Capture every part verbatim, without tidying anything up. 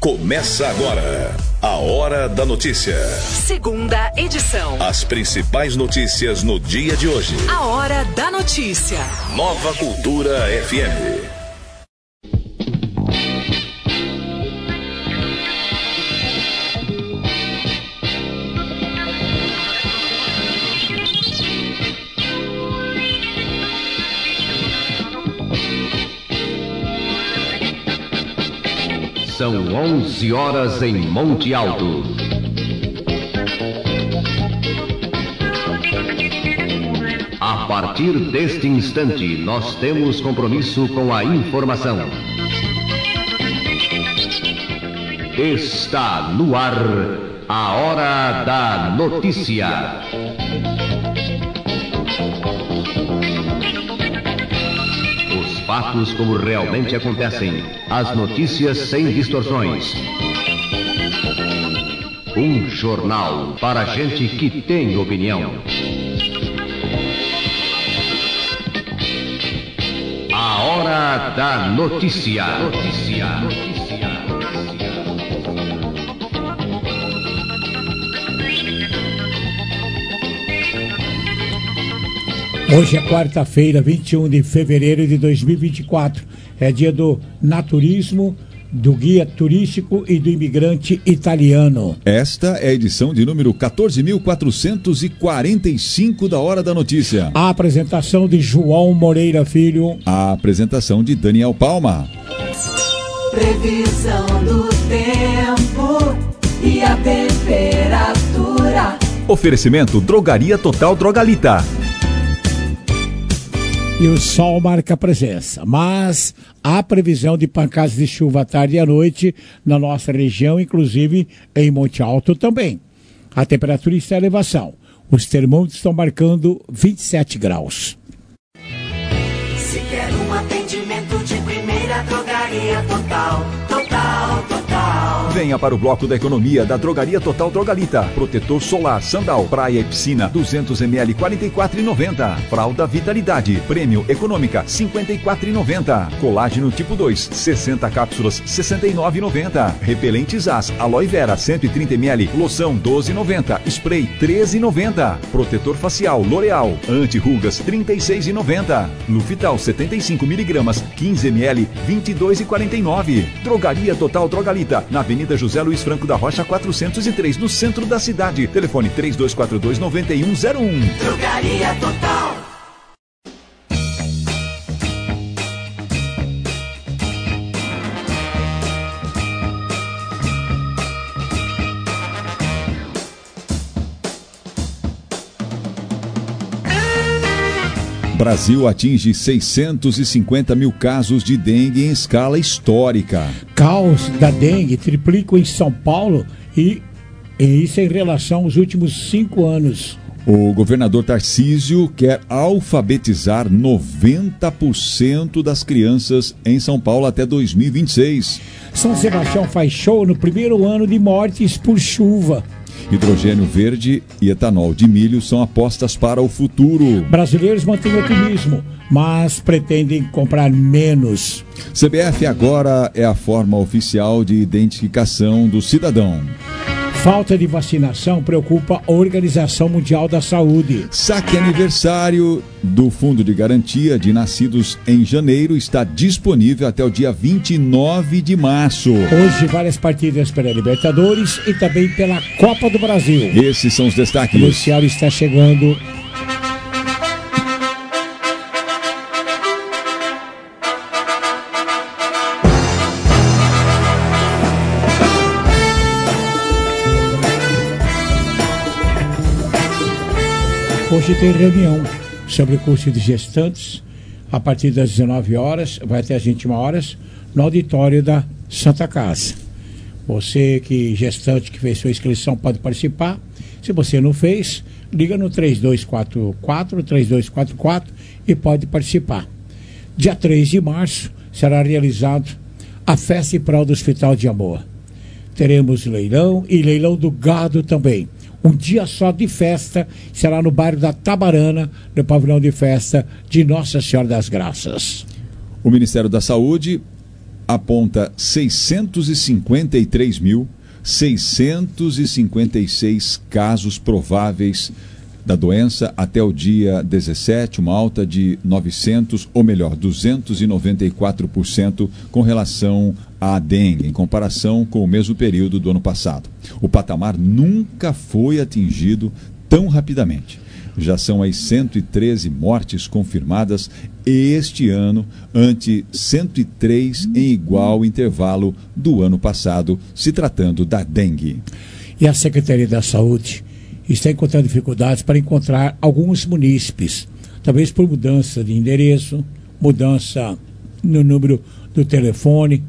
Começa agora a Hora da Notícia. Segunda edição. As principais notícias no dia de hoje. A Hora da Notícia. Nova Cultura F M. São onze horas em Monte Alto. A partir deste instante, nós temos compromisso com a informação. Está no ar a Hora da Notícia. Fatos como realmente acontecem. As notícias sem distorções. Um jornal para gente que tem opinião. A Hora da Notícia. Notícia. Notícia. Hoje é quarta-feira, vinte e um de fevereiro de dois mil e vinte e quatro. É dia do naturismo, do guia turístico e do imigrante italiano. Esta é a edição de número quatorze mil quatrocentos e quarenta e cinco da Hora da Notícia. A apresentação de João Moreira Filho. A apresentação de Daniel Palma. Previsão do tempo e a temperatura. Oferecimento Drogaria Total Drogalita. E o sol marca presença, mas há previsão de pancadas de chuva à tarde e à noite na nossa região, inclusive em Monte Alto também. A temperatura está em elevação. Os termômetros estão marcando vinte e sete graus. Se quer um atendimento de primeira, Drogaria Total, Total, Total. Venha para o bloco da economia da Drogaria Total Drogalita. Protetor solar, sandal, praia e piscina, duzentos mililitros, quarenta e quatro reais e noventa centavos. Fralda Vitalidade, prêmio econômica, cinquenta e quatro reais e noventa centavos. Colágeno tipo dois, sessenta cápsulas, sessenta e nove reais e noventa centavos. Repelente Zaz, Aloe Vera, cento e trinta mililitros, loção doze reais e noventa centavos. Spray treze reais e noventa centavos. Protetor facial L'Oreal, anti-rugas trinta e seis reais e noventa centavos. Lufital setenta e cinco miligramas, quinze mililitros, vinte e dois reais e quarenta e nove centavos. Drogaria Total Drogalita, na Avenida José Luiz Franco da Rocha quatrocentos e três, no centro da cidade. Telefone três dois quatro dois, nove um zero um. Drogaria Total. Brasil atinge seiscentos e cinquenta mil casos de dengue em escala histórica. Caos da dengue triplica em São Paulo e, e isso em relação aos últimos cinco anos. O governador Tarcísio quer alfabetizar noventa por cento das crianças em São Paulo até dois mil e vinte e seis. São Sebastião faz show no primeiro ano de mortes por chuva. Hidrogênio verde e etanol de milho são apostas para o futuro. Brasileiros mantêm otimismo, mas pretendem comprar menos. C B F agora é a forma oficial de identificação do cidadão. Falta de vacinação preocupa a Organização Mundial da Saúde. Saque aniversário do Fundo de Garantia de Nascidos em Janeiro está disponível até o dia vinte e nove de março. Hoje, várias partidas pela Libertadores e também pela Copa do Brasil. Esses são os destaques. O Luciano está chegando. Hoje tem reunião sobre o curso de gestantes, a partir das dezenove horas, vai até as vinte e uma horas, no auditório da Santa Casa. Você que gestante que fez sua inscrição pode participar. Se você não fez, liga no três dois quatro quatro, três dois quatro quatro e pode participar. Dia três de março será realizado a festa em prol do Hospital de Amor. Teremos leilão e leilão do gado também. Um dia só de festa será no bairro da Tabarana, no pavilhão de festa de Nossa Senhora das Graças. O Ministério da Saúde aponta seiscentos e cinquenta e três mil seiscentos e cinquenta e seis casos prováveis da doença até o dia dezessete, uma alta de novecentos, ou melhor, duzentos e noventa e quatro por cento com relação à dengue, em comparação com o mesmo período do ano passado. O patamar nunca foi atingido tão rapidamente. Já são as cento e treze mortes confirmadas este ano, ante cento e três em igual intervalo do ano passado, se tratando da dengue. E a Secretaria da Saúde está encontrando dificuldades para encontrar alguns munícipes, talvez por mudança de endereço, mudança no número do telefone.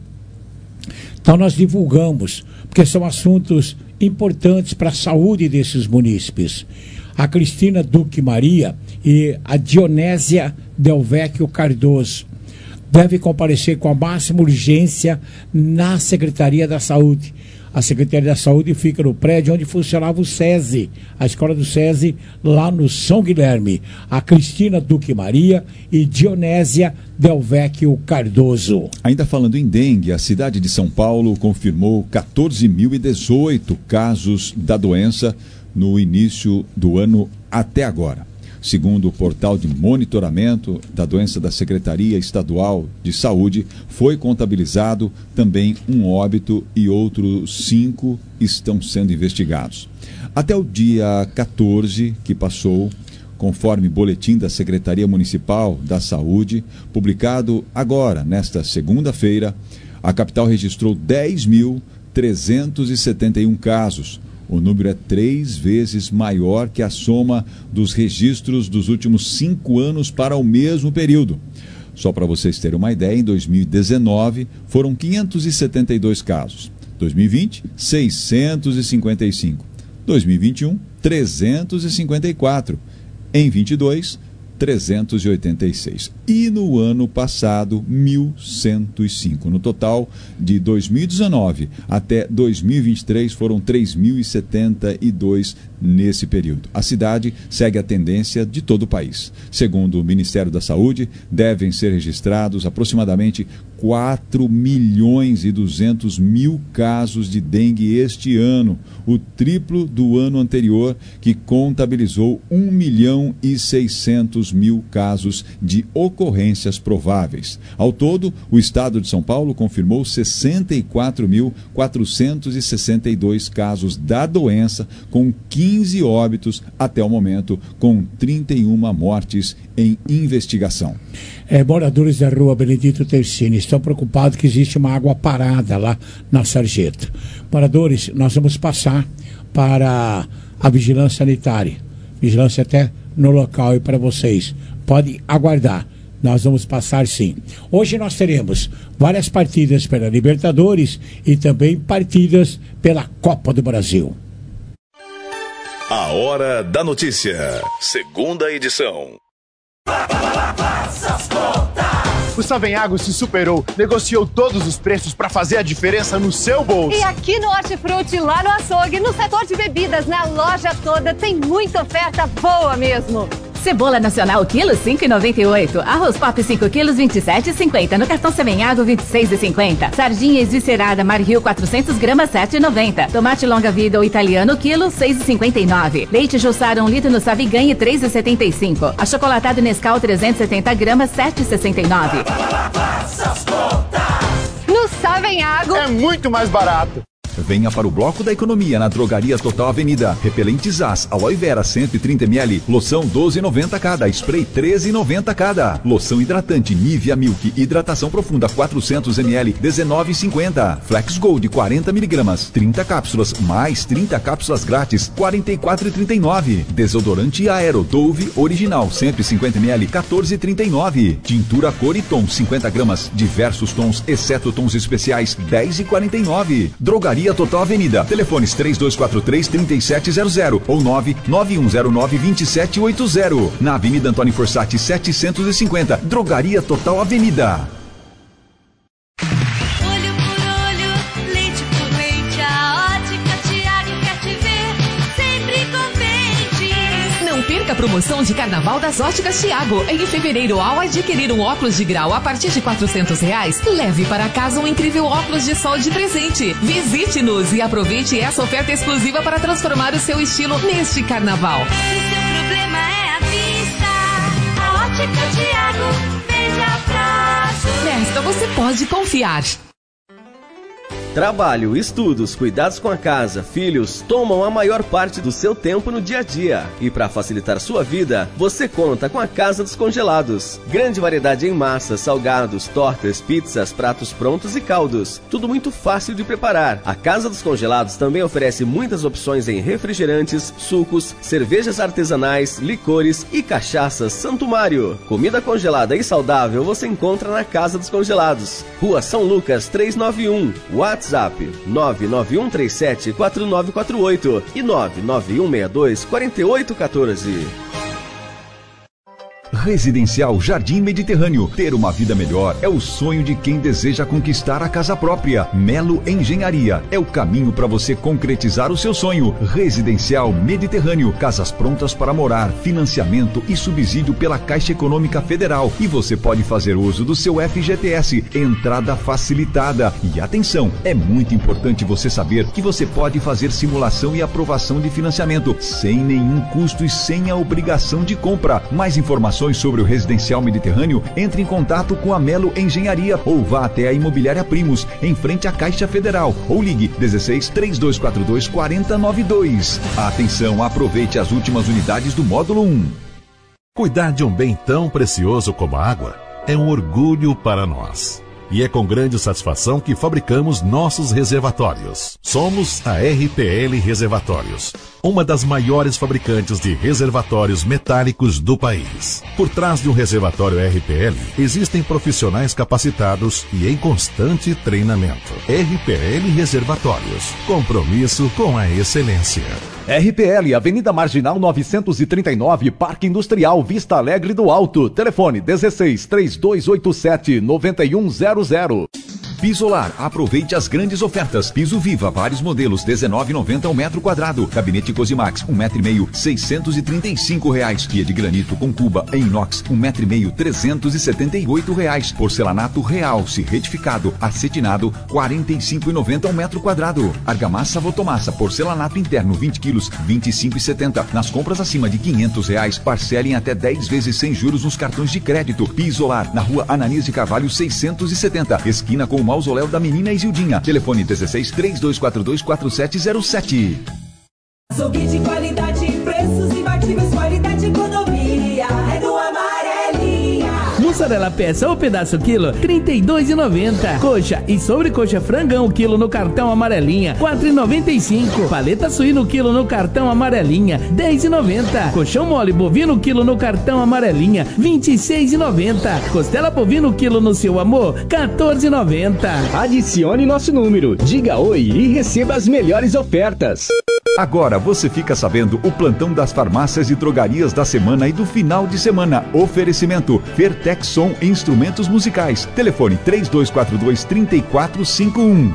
Então nós divulgamos, porque são assuntos importantes para a saúde desses munícipes. A Cristina Duque Maria e a Dionésia Delvecchio Cardoso devem comparecer com a máxima urgência na Secretaria da Saúde. A Secretaria da Saúde fica no prédio onde funcionava o SESI, a escola do SESI, lá no São Guilherme. A Cristina Duque Maria e Dionésia Delvecchio Cardoso. Ainda falando em dengue, a cidade de São Paulo confirmou quatorze mil e dezoito casos da doença no início do ano até agora. Segundo o portal de monitoramento da doença da Secretaria Estadual de Saúde, foi contabilizado também um óbito e outros cinco estão sendo investigados. Até o dia quatorze, que passou, conforme boletim da Secretaria Municipal da Saúde, publicado agora, nesta segunda-feira, a capital registrou dez mil trezentos e setenta e um casos. O número é três vezes maior que a soma dos registros dos últimos cinco anos para o mesmo período. Só para vocês terem uma ideia, em dois mil e dezenove foram quinhentos e setenta e dois casos. dois mil e vinte, seiscentos e cinquenta e cinco. dois mil e vinte e um, trezentos e cinquenta e quatro. Em vinte e dois, trezentos e oitenta e seis. E no ano passado, mil cento e cinco. No total, de dois mil e dezenove até dois mil e vinte e três, foram três mil e setenta e dois nesse período. A cidade segue a tendência de todo o país. Segundo o Ministério da Saúde, devem ser registrados aproximadamente quatro milhões e duzentos mil casos de dengue este ano, o triplo do ano anterior, que contabilizou um milhão e seiscentos mil casos de ocorrências prováveis. Ao todo, o estado de São Paulo confirmou sessenta e quatro mil quatrocentos e sessenta e dois casos da doença, com quinze óbitos até o momento, com trinta e uma mortes em investigação. É, moradores da rua Benedito Tercini estão preocupados que existe uma água parada lá na Sarjeta. Moradores, nós vamos passar para a vigilância sanitária, vigilância até no local e para vocês. Pode aguardar, nós vamos passar sim. Hoje nós teremos várias partidas pela Libertadores e também partidas pela Copa do Brasil. A Hora da Notícia, segunda edição. O Savenhago se superou, negociou todos os preços para fazer a diferença no seu bolso. E aqui no Hortifruti, lá no açougue, no setor de bebidas, na loja toda, tem muita oferta boa mesmo. Cebola nacional, quilo cinco reais e noventa e oito centavos. Arroz pop cinco quilos, vinte e sete reais e cinquenta centavos. No cartão Savenhago, vinte e seis reais e cinquenta centavos. Sardinha esviscerada Maril, quatrocentas gramas, sete reais e noventa centavos. Tomate longa vida ou italiano, quilo, seis reais e cinquenta e nove centavos. Leite Jussara, um litro no Saviganhe, três reais e setenta e cinco centavos. Achocolatado Nescau, trezentos e setenta gramas, sete reais e sessenta e nove centavos. No Savenhago é muito mais barato. Venha para o Bloco da Economia na Drogaria Total Avenida. Repelente Zaz, Aloe Vera cento e trinta mililitros, loção doze reais e noventa centavos cada, spray treze reais e noventa centavos cada. Loção hidratante Nivea Milk, hidratação profunda quatrocentos mililitros, dezenove reais e cinquenta centavos. Flex Gold quarenta miligramas, trinta cápsulas, mais trinta cápsulas grátis, quarenta e quatro reais e trinta e nove centavos. Desodorante Aero Dove Original cento e cinquenta mililitros, quatorze reais e trinta e nove centavos. Tintura Cor e Tom cinquenta gramas, diversos tons, exceto tons especiais, dez reais e quarenta e nove centavos. Drogaria Total Avenida. Telefones três dois quatro três, três sete zero zero ou nove nove um zero nove, dois sete oito zero. Na Avenida Antônio Forsatti setecentos e cinquenta. Drogaria Total Avenida. Olho por olho, leite por leite, a Ótica Tiago quer te ver sempre contente. Não perca a promoção de carnaval das Óticas Thiago. Em fevereiro, ao adquirir um óculos de grau a partir de quatrocentos reais, leve para casa um incrível óculos de sol de presente. Visite-nos e aproveite essa oferta exclusiva para transformar o seu estilo neste carnaval. O seu problema é a vista. A Ótica Thiago, veja prazo. Nesta você pode confiar. Trabalho, estudos, cuidados com a casa, filhos tomam a maior parte do seu tempo no dia a dia. E para facilitar sua vida, você conta com a Casa dos Congelados. Grande variedade em massas, salgados, tortas, pizzas, pratos prontos e caldos. Tudo muito fácil de preparar. A Casa dos Congelados também oferece muitas opções em refrigerantes, sucos, cervejas artesanais, licores e cachaças Santo Mário. Comida congelada e saudável você encontra na Casa dos Congelados. Rua São Lucas trezentos e noventa e um. WhatsApp nove nove um três sete quatro nove quatro oito e nove nove um seis dois quatro oito um quatro. Residencial Jardim Mediterrâneo. Ter uma vida melhor é o sonho de quem deseja conquistar a casa própria. Melo Engenharia é o caminho para você concretizar o seu sonho. Residencial Mediterrâneo. Casas prontas para morar, financiamento e subsídio pela Caixa Econômica Federal. E você pode fazer uso do seu F G T S. Entrada facilitada. E atenção, é muito importante você saber que você pode fazer simulação e aprovação de financiamento sem nenhum custo e sem a obrigação de compra. Mais informações sobre o Residencial Mediterrâneo, entre em contato com a Melo Engenharia ou vá até a Imobiliária Primos, em frente à Caixa Federal, ou ligue dezesseis, três dois quatro dois, quatro zero nove dois. Atenção, aproveite as últimas unidades do módulo um. Cuidar de um bem tão precioso como a água é um orgulho para nós. E é com grande satisfação que fabricamos nossos reservatórios. Somos a R P L Reservatórios, uma das maiores fabricantes de reservatórios metálicos do país. Por trás de um reservatório R P L, existem profissionais capacitados e em constante treinamento. R P L Reservatórios, compromisso com a excelência. R P L, Avenida Marginal novecentos e trinta e nove, Parque Industrial, Vista Alegre do Alto. Telefone dezesseis, três dois oito sete, nove um zero zero. Pisolar, aproveite as grandes ofertas. Piso Viva, vários modelos, dezenove reais e noventa centavos ao metro quadrado. Gabinete Cosimax, um metro e meio, seiscentos e trinta e cinco reais. Pia de granito com cuba em inox, um metro e meio, trezentos e setenta e oito reais. Porcelanato Realce, retificado, acetinado, quarenta e cinco reais e noventa centavos ao metro quadrado. Argamassa Votomassa, porcelanato interno, vinte quilos, vinte e cinco reais e setenta centavos. Nas compras acima de quinhentos reais, parcelem até dez vezes sem juros nos cartões de crédito. Pisolar, na rua Ananias de Carvalho, seiscentos e setenta, esquina com o Mausoléu da Menina Isildinha. Telefone dezesseis, três dois quatro dois, quatro sete zero sete. Açougue de qualidade, preços imbatíveis, qualidade e economia. É do Amarelinha. Mussarela peça ou pedaço quilo, trinta e dois reais e noventa centavos. Coxa e sobrecoxa frangão quilo no cartão Amarelinha, quatro reais e noventa e cinco centavos. Paleta suíno quilo no cartão Amarelinha, dez reais e noventa centavos. Colchão mole bovino quilo no cartão Amarelinha, vinte e seis reais e noventa centavos. Costela bovino quilo no Seu Amor, quatorze reais e noventa centavos. Adicione nosso número, diga oi e receba as melhores ofertas. Agora você fica sabendo o plantão das farmácias e drogarias da semana e do final de semana. Oferecimento Fertexson Instrumentos Musicais. Telefone três dois quatro dois, três quatro cinco um.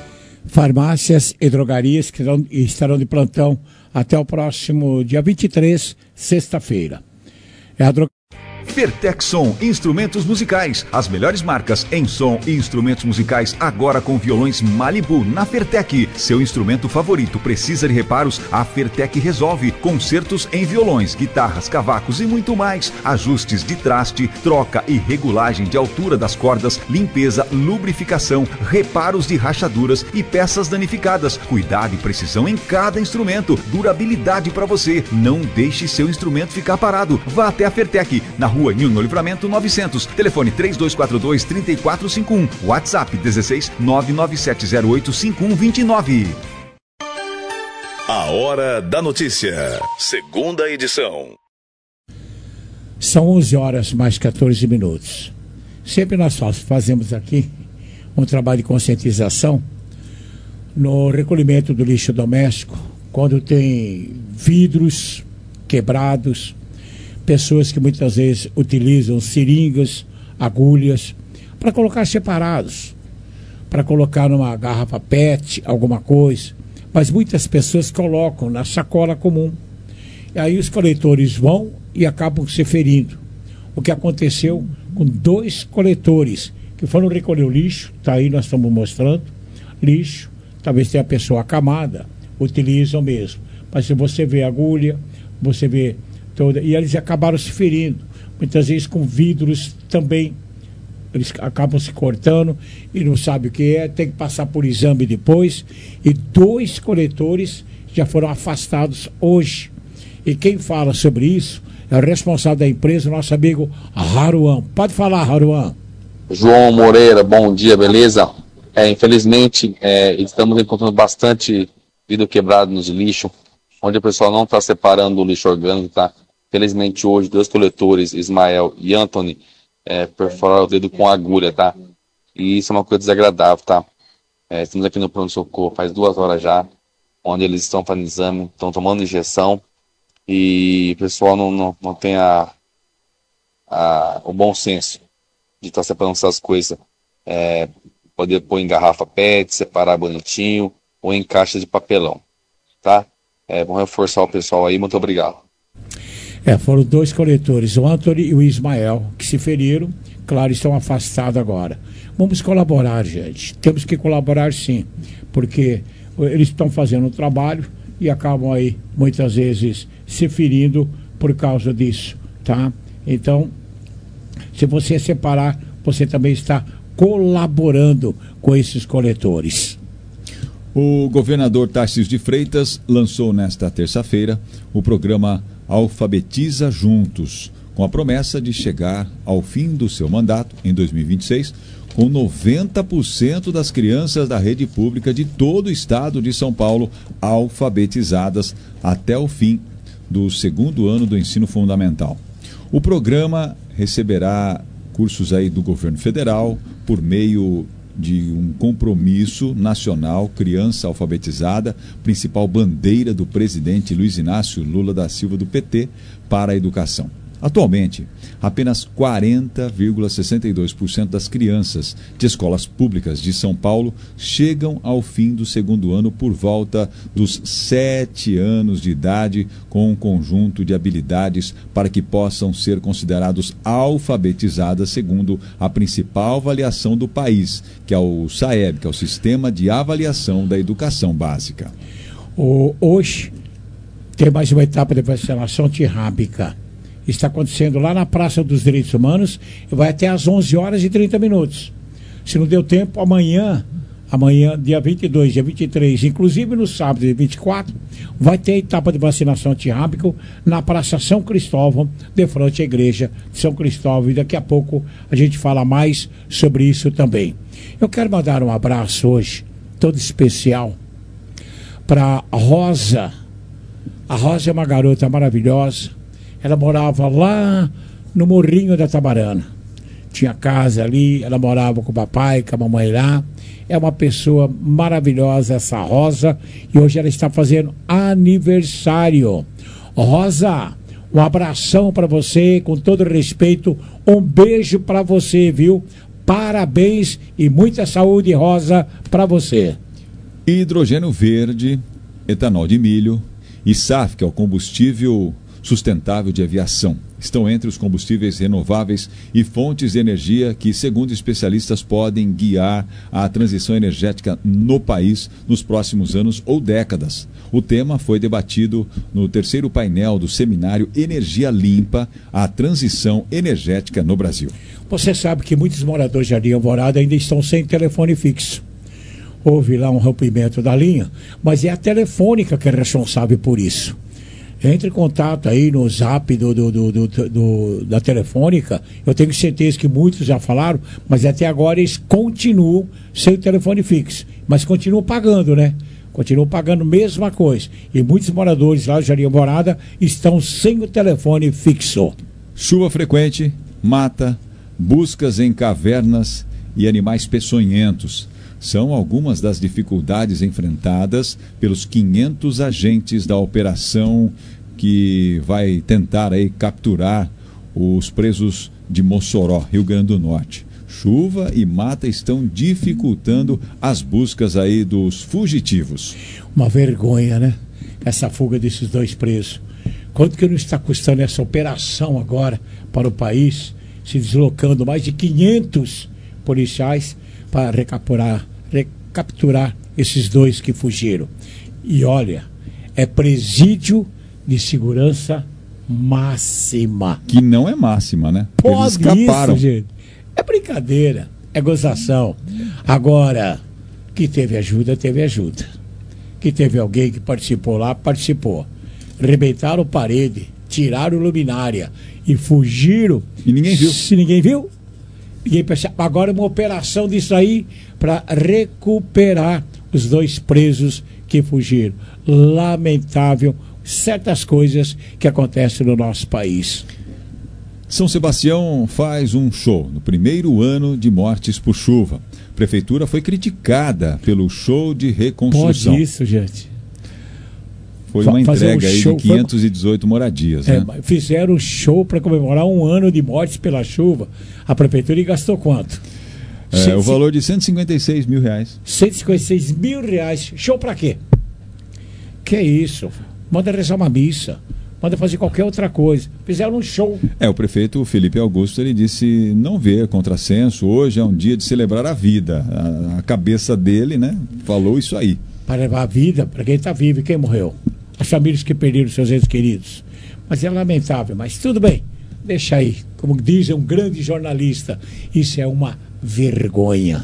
Farmácias e drogarias que estarão de plantão até o próximo dia vinte e três, sexta-feira. É a drogaria. Fertexson Instrumentos Musicais, as melhores marcas em som e instrumentos musicais, agora com violões Malibu na Fertec. Seu instrumento favorito precisa de reparos? A Fertec resolve. Concertos em violões, guitarras, cavacos e muito mais. Ajustes de traste, troca e regulagem de altura das cordas, limpeza, lubrificação, reparos de rachaduras e peças danificadas. Cuidado e precisão em cada instrumento. Durabilidade para você. Não deixe seu instrumento ficar parado. Vá até a Fertec, na rua Nilo Livramento novecentos. Telefone três dois quatro dois, três quatro cinco um. WhatsApp dezesseis, nove nove sete zero oito, cinco um dois nove. A Hora da Notícia. Segunda edição. São onze horas mais quatorze minutos. Sempre nós fazemos aqui um trabalho de conscientização no recolhimento do lixo doméstico, quando tem vidros quebrados, pessoas que muitas vezes utilizam seringas, agulhas, para colocar separados, para colocar numa garrafa pet, alguma coisa, mas muitas pessoas colocam na sacola comum. E aí os coletores vão e acabam se ferindo. O que aconteceu com dois coletores que foram recolher o lixo, está aí, nós estamos mostrando, lixo, talvez tenha a pessoa acamada, utilizam mesmo. Mas se você vê agulha, você vê toda, e eles acabaram se ferindo, muitas vezes com vidros também, eles acabam se cortando e não sabem o que é, tem que passar por exame depois, e dois coletores já foram afastados hoje. E quem fala sobre isso é o responsável da empresa, nosso amigo Haruan. Pode falar, Haruan. João Moreira, bom dia, beleza? É, infelizmente, é, estamos encontrando bastante vidro quebrado nos lixos, onde o pessoal não está separando o lixo orgânico, tá? Felizmente hoje, dois coletores, Ismael e Anthony, é, perforaram o dedo com agulha, tá? E isso é uma coisa desagradável, tá? É, estamos aqui no pronto-socorro faz duas horas já, onde eles estão fazendo exame, estão tomando injeção, e o pessoal não, não, não tem a, a, o bom senso de estar tá separando essas coisas. É, poder pôr em garrafa P E T, separar bonitinho, ou em caixa de papelão, tá? É, vamos reforçar o pessoal aí, muito obrigado. É, foram dois coletores, o Anthony e o Ismael, que se feriram, claro, estão afastados agora. Vamos colaborar, gente, temos que colaborar sim, porque eles estão fazendo um trabalho e acabam aí, muitas vezes, se ferindo por causa disso, tá? Então, se você separar, você também está colaborando com esses coletores. O governador Tarcísio de Freitas lançou nesta terça-feira o programa Alfabetiza Juntos, com a promessa de chegar ao fim do seu mandato, em dois mil e vinte e seis, com noventa por cento das crianças da rede pública de todo o estado de São Paulo alfabetizadas até o fim do segundo ano do ensino fundamental. O programa receberá cursos aí do governo federal por meio de um compromisso nacional, criança alfabetizada, principal bandeira do presidente Luiz Inácio Lula da Silva do P T para a educação. Atualmente, apenas quarenta vírgula sessenta e dois por cento das crianças de escolas públicas de São Paulo chegam ao fim do segundo ano por volta dos sete anos de idade, com um conjunto de habilidades para que possam ser considerados alfabetizadas segundo a principal avaliação do país, que é o SAEB, que é o Sistema de Avaliação da Educação Básica. O, hoje tem mais uma etapa de vacinação antirrábica. Está acontecendo lá na Praça dos Direitos Humanos e vai até às onze horas e trinta minutos. Se não deu tempo, amanhã, amanhã, dia vinte e dois, dia vinte e três, inclusive no sábado, dia vinte e quatro, vai ter a etapa de vacinação antirrábica na Praça São Cristóvão, de frente à Igreja de São Cristóvão. E daqui a pouco a gente fala mais sobre isso também. Eu quero mandar um abraço hoje, todo especial, para a Rosa. A Rosa é uma garota maravilhosa. Ela morava lá no Morrinho da Tabarana. Tinha casa ali, ela morava com o papai, com a mamãe lá. É uma pessoa maravilhosa, essa Rosa. E hoje ela está fazendo aniversário. Rosa, um abração para você, com todo respeito. Um beijo para você, viu? Parabéns e muita saúde, Rosa, para você. Hidrogênio verde, etanol de milho e S A F, que é o combustível sustentável de aviação, estão entre os combustíveis renováveis e fontes de energia que, segundo especialistas, podem guiar a transição energética no país nos próximos anos ou décadas. O tema foi debatido no terceiro painel do seminário Energia Limpa, a transição energética no Brasil. Você sabe que muitos moradores de Jardim Alvorada ainda estão sem telefone fixo. Houve lá um rompimento da linha, mas é a telefônica que é responsável por isso. Entre em contato aí no zap do, do, do, do, do, da telefônica. Eu tenho certeza que muitos já falaram, mas até agora eles continuam sem o telefone fixo. Mas continuam pagando, né? Continuam pagando a mesma coisa. E muitos moradores lá de Jardim Alvorada estão sem o telefone fixo. Chuva frequente, mata, buscas em cavernas e animais peçonhentos são algumas das dificuldades enfrentadas pelos quinhentos agentes da operação que vai tentar aí capturar os presos de Mossoró, Rio Grande do Norte. Chuva e mata estão dificultando as buscas aí dos fugitivos. Uma vergonha, né? Essa fuga desses dois presos. Quanto que não está custando essa operação agora para o país, se deslocando mais de quinhentos policiais para recapturar, recapturar esses dois que fugiram. E olha, é presídio de segurança máxima. Que não é máxima, né? Pode Eles escaparam. isso, gente. É brincadeira, é gozação. Agora, que teve ajuda, teve ajuda. Que teve alguém que participou lá, participou. Rebentaram parede, tiraram luminária e fugiram. E ninguém viu. Se ninguém viu, ninguém percebe. Agora uma operação disso aí para recuperar os dois presos que fugiram. Lamentável certas coisas que acontecem no nosso país. São Sebastião faz um show no primeiro ano de mortes por chuva. A prefeitura foi criticada pelo show de reconstrução. Pode isso, gente. Foi uma Fazer entrega um aí show, de quinhentas e dezoito moradias, é, né? Fizeram um show para comemorar um ano de mortes pela chuva. A prefeitura gastou quanto? É, Cento- o valor de cento e cinquenta e seis mil reais. cento e cinquenta e seis mil reais. Show para quê? Que é isso? Manda rezar uma missa. Manda fazer qualquer outra coisa. Fizeram um show. É, o prefeito Felipe Augusto, ele disse não ver contrassenso, hoje é um dia de celebrar a vida. A, a cabeça dele, né, falou isso aí. Para levar a vida para quem está vivo e quem morreu. As famílias que perderam seus entes queridos. Mas é lamentável, mas tudo bem. Deixa aí. Como diz um grande jornalista, isso é uma vergonha.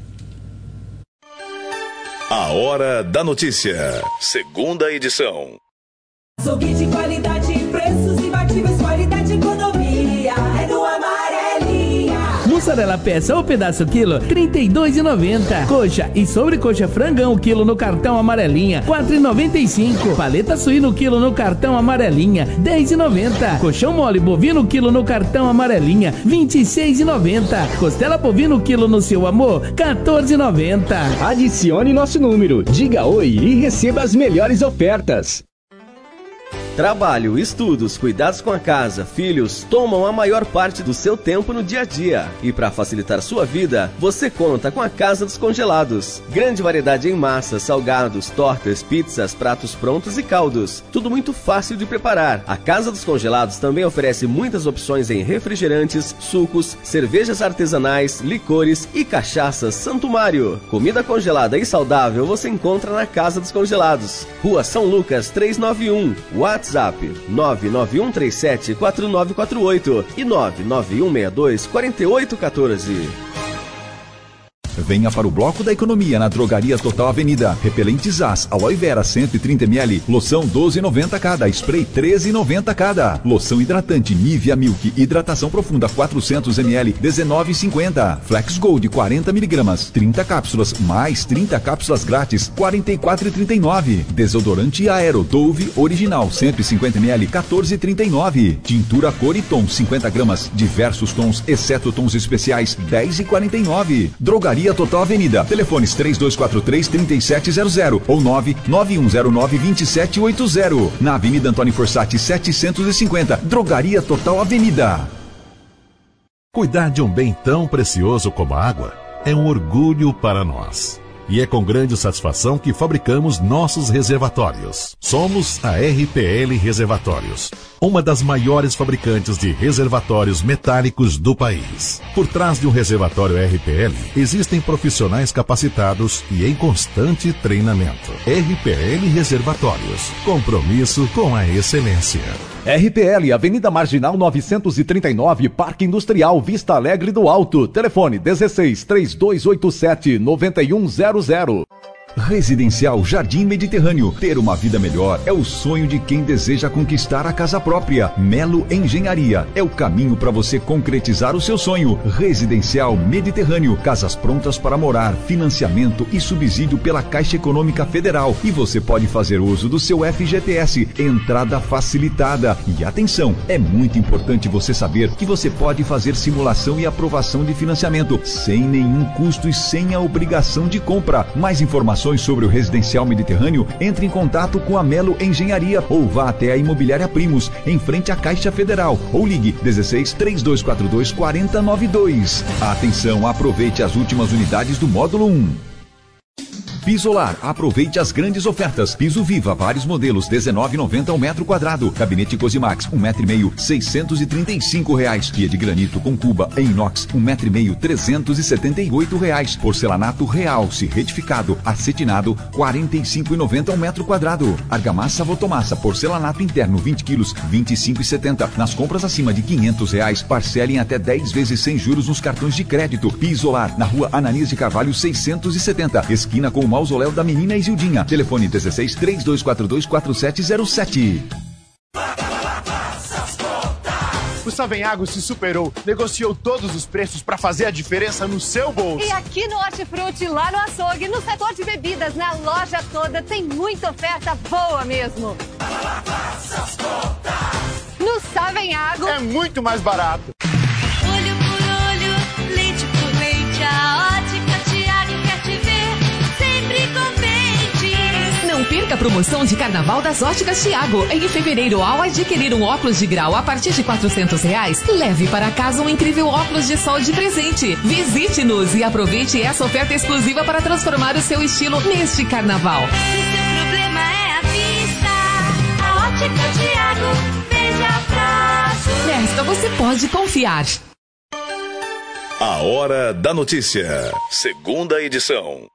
A Hora da Notícia. Segunda edição. Açougue de qualidade, preços imbatíveis, qualidade e economia. É no Amarelinha. Mussarela peça ou pedaço quilo, trinta e dois reais e noventa centavos. Coxa e sobrecoxa frangão quilo no cartão Amarelinha, quatro reais e noventa e cinco centavos. Paleta suíno quilo no cartão Amarelinha, dez reais e noventa centavos. Colchão mole bovino quilo no cartão Amarelinha, vinte e seis reais e noventa centavos. Costela bovino quilo no Seu Amor, quatorze reais e noventa centavos. Adicione nosso número, diga oi e receba as melhores ofertas. Trabalho, estudos, cuidados com a casa, filhos tomam a maior parte do seu tempo no dia a dia. E para facilitar sua vida, você conta com a Casa dos Congelados. Grande variedade em massas, salgados, tortas, pizzas, pratos prontos e caldos. Tudo muito fácil de preparar. A Casa dos Congelados também oferece muitas opções em refrigerantes, sucos, cervejas artesanais, licores e cachaças Santo Mário. Comida congelada e saudável você encontra na Casa dos Congelados. Rua São Lucas trezentos e noventa e um. WhatsApp nove nove um três sete quatro nove quatro oito e nove nove um seis dois quatro oito um quatro. Venha para o Bloco da Economia na Drogaria Total Avenida. Repelente Zaz, Aloe Vera cento e trinta mililitros, loção doze reais e noventa centavos cada, spray treze reais e noventa centavos cada. Loção hidratante Nivea Milk, hidratação profunda quatrocentos mililitros, dezenove reais e cinquenta centavos. Flex Gold quarenta miligramas, trinta cápsulas, mais trinta cápsulas grátis, quarenta e quatro reais e trinta e nove centavos. Desodorante Aero Dove Original cento e cinquenta mililitros, quatorze reais e trinta e nove centavos. Tintura Cor e Tom cinquenta gramas, diversos tons, exceto tons especiais, dez reais e quarenta e nove centavos. Drogaria Total Avenida. Telefones três dois quatro três, três sete zero zero ou nove nove um zero nove, dois sete oito zero. Na Avenida Antônio Forsatti setecentos e cinquenta. Drogaria Total Avenida. Cuidar de um bem tão precioso como a água é um orgulho para nós. E é com grande satisfação que fabricamos nossos reservatórios. Somos a R P L Reservatórios, uma das maiores fabricantes de reservatórios metálicos do país. Por trás de um reservatório R P L, existem profissionais capacitados e em constante treinamento. R P L Reservatórios, compromisso com a excelência. R P L, Avenida Marginal novecentos e trinta e nove, Parque Industrial, Vista Alegre do Alto. Telefone dezesseis, três dois oito sete, nove um zero zero. Residencial Jardim Mediterrâneo. Ter uma vida melhor é o sonho de quem deseja conquistar a casa própria. Melo Engenharia é o caminho para você concretizar o seu sonho. Residencial Mediterrâneo. Casas prontas para morar, financiamento e subsídio pela Caixa Econômica Federal. E você pode fazer uso do seu F G T S. Entrada facilitada. E atenção, é muito importante você saber que você pode fazer simulação e aprovação de financiamento sem nenhum custo e sem a obrigação de compra. Mais informações sobre o Residencial Mediterrâneo, entre em contato com a Melo Engenharia ou vá até a Imobiliária Primos, em frente à Caixa Federal, ou ligue dezesseis, três dois quatro dois, quatro zero nove dois. Atenção, aproveite as últimas unidades do módulo um. Pisolar, aproveite as grandes ofertas. Piso Viva, vários modelos, dezenove reais e noventa centavos ao metro quadrado. Gabinete Cosimax, um metro e meio, seiscentos e trinta e cinco reais. Pia de granito com cuba em inox, um metro e meio, trezentos e setenta e oito reais. Porcelanato Realce, retificado, acetinado, quarenta e cinco reais e noventa centavos ao metro quadrado. Argamassa Votomassa, porcelanato interno, vinte quilos, vinte e cinco reais e setenta centavos. Nas compras acima de quinhentos reais, parcelem até dez vezes sem juros nos cartões de crédito. Pisolar, na rua Ananias de Carvalho, seiscentos e setenta, esquina com o mausoléu da Menina Isildinha. Telefone dezesseis, três dois quatro dois, quatro sete zero sete. O Savenhago se superou, negociou todos os preços para fazer a diferença no seu bolso. E aqui no Hortifruti, lá no açougue, no setor de bebidas, na loja toda, tem muita oferta boa mesmo. No Savenhago é muito mais barato. Olho por olho, leite por leite, a Ótica Tiago quer te ver sempre contente. Não perca a promoção de Carnaval das Óticas Tiago. Em fevereiro, ao adquirir um óculos de grau a partir de quatrocentos reais, leve para casa um incrível óculos de sol de presente. Visite-nos e aproveite essa oferta exclusiva para transformar o seu estilo neste Carnaval. Se seu problema é a vista, a Ótica Tiago veja próximo. Nesta você pode confiar. A Hora da Notícia, segunda edição.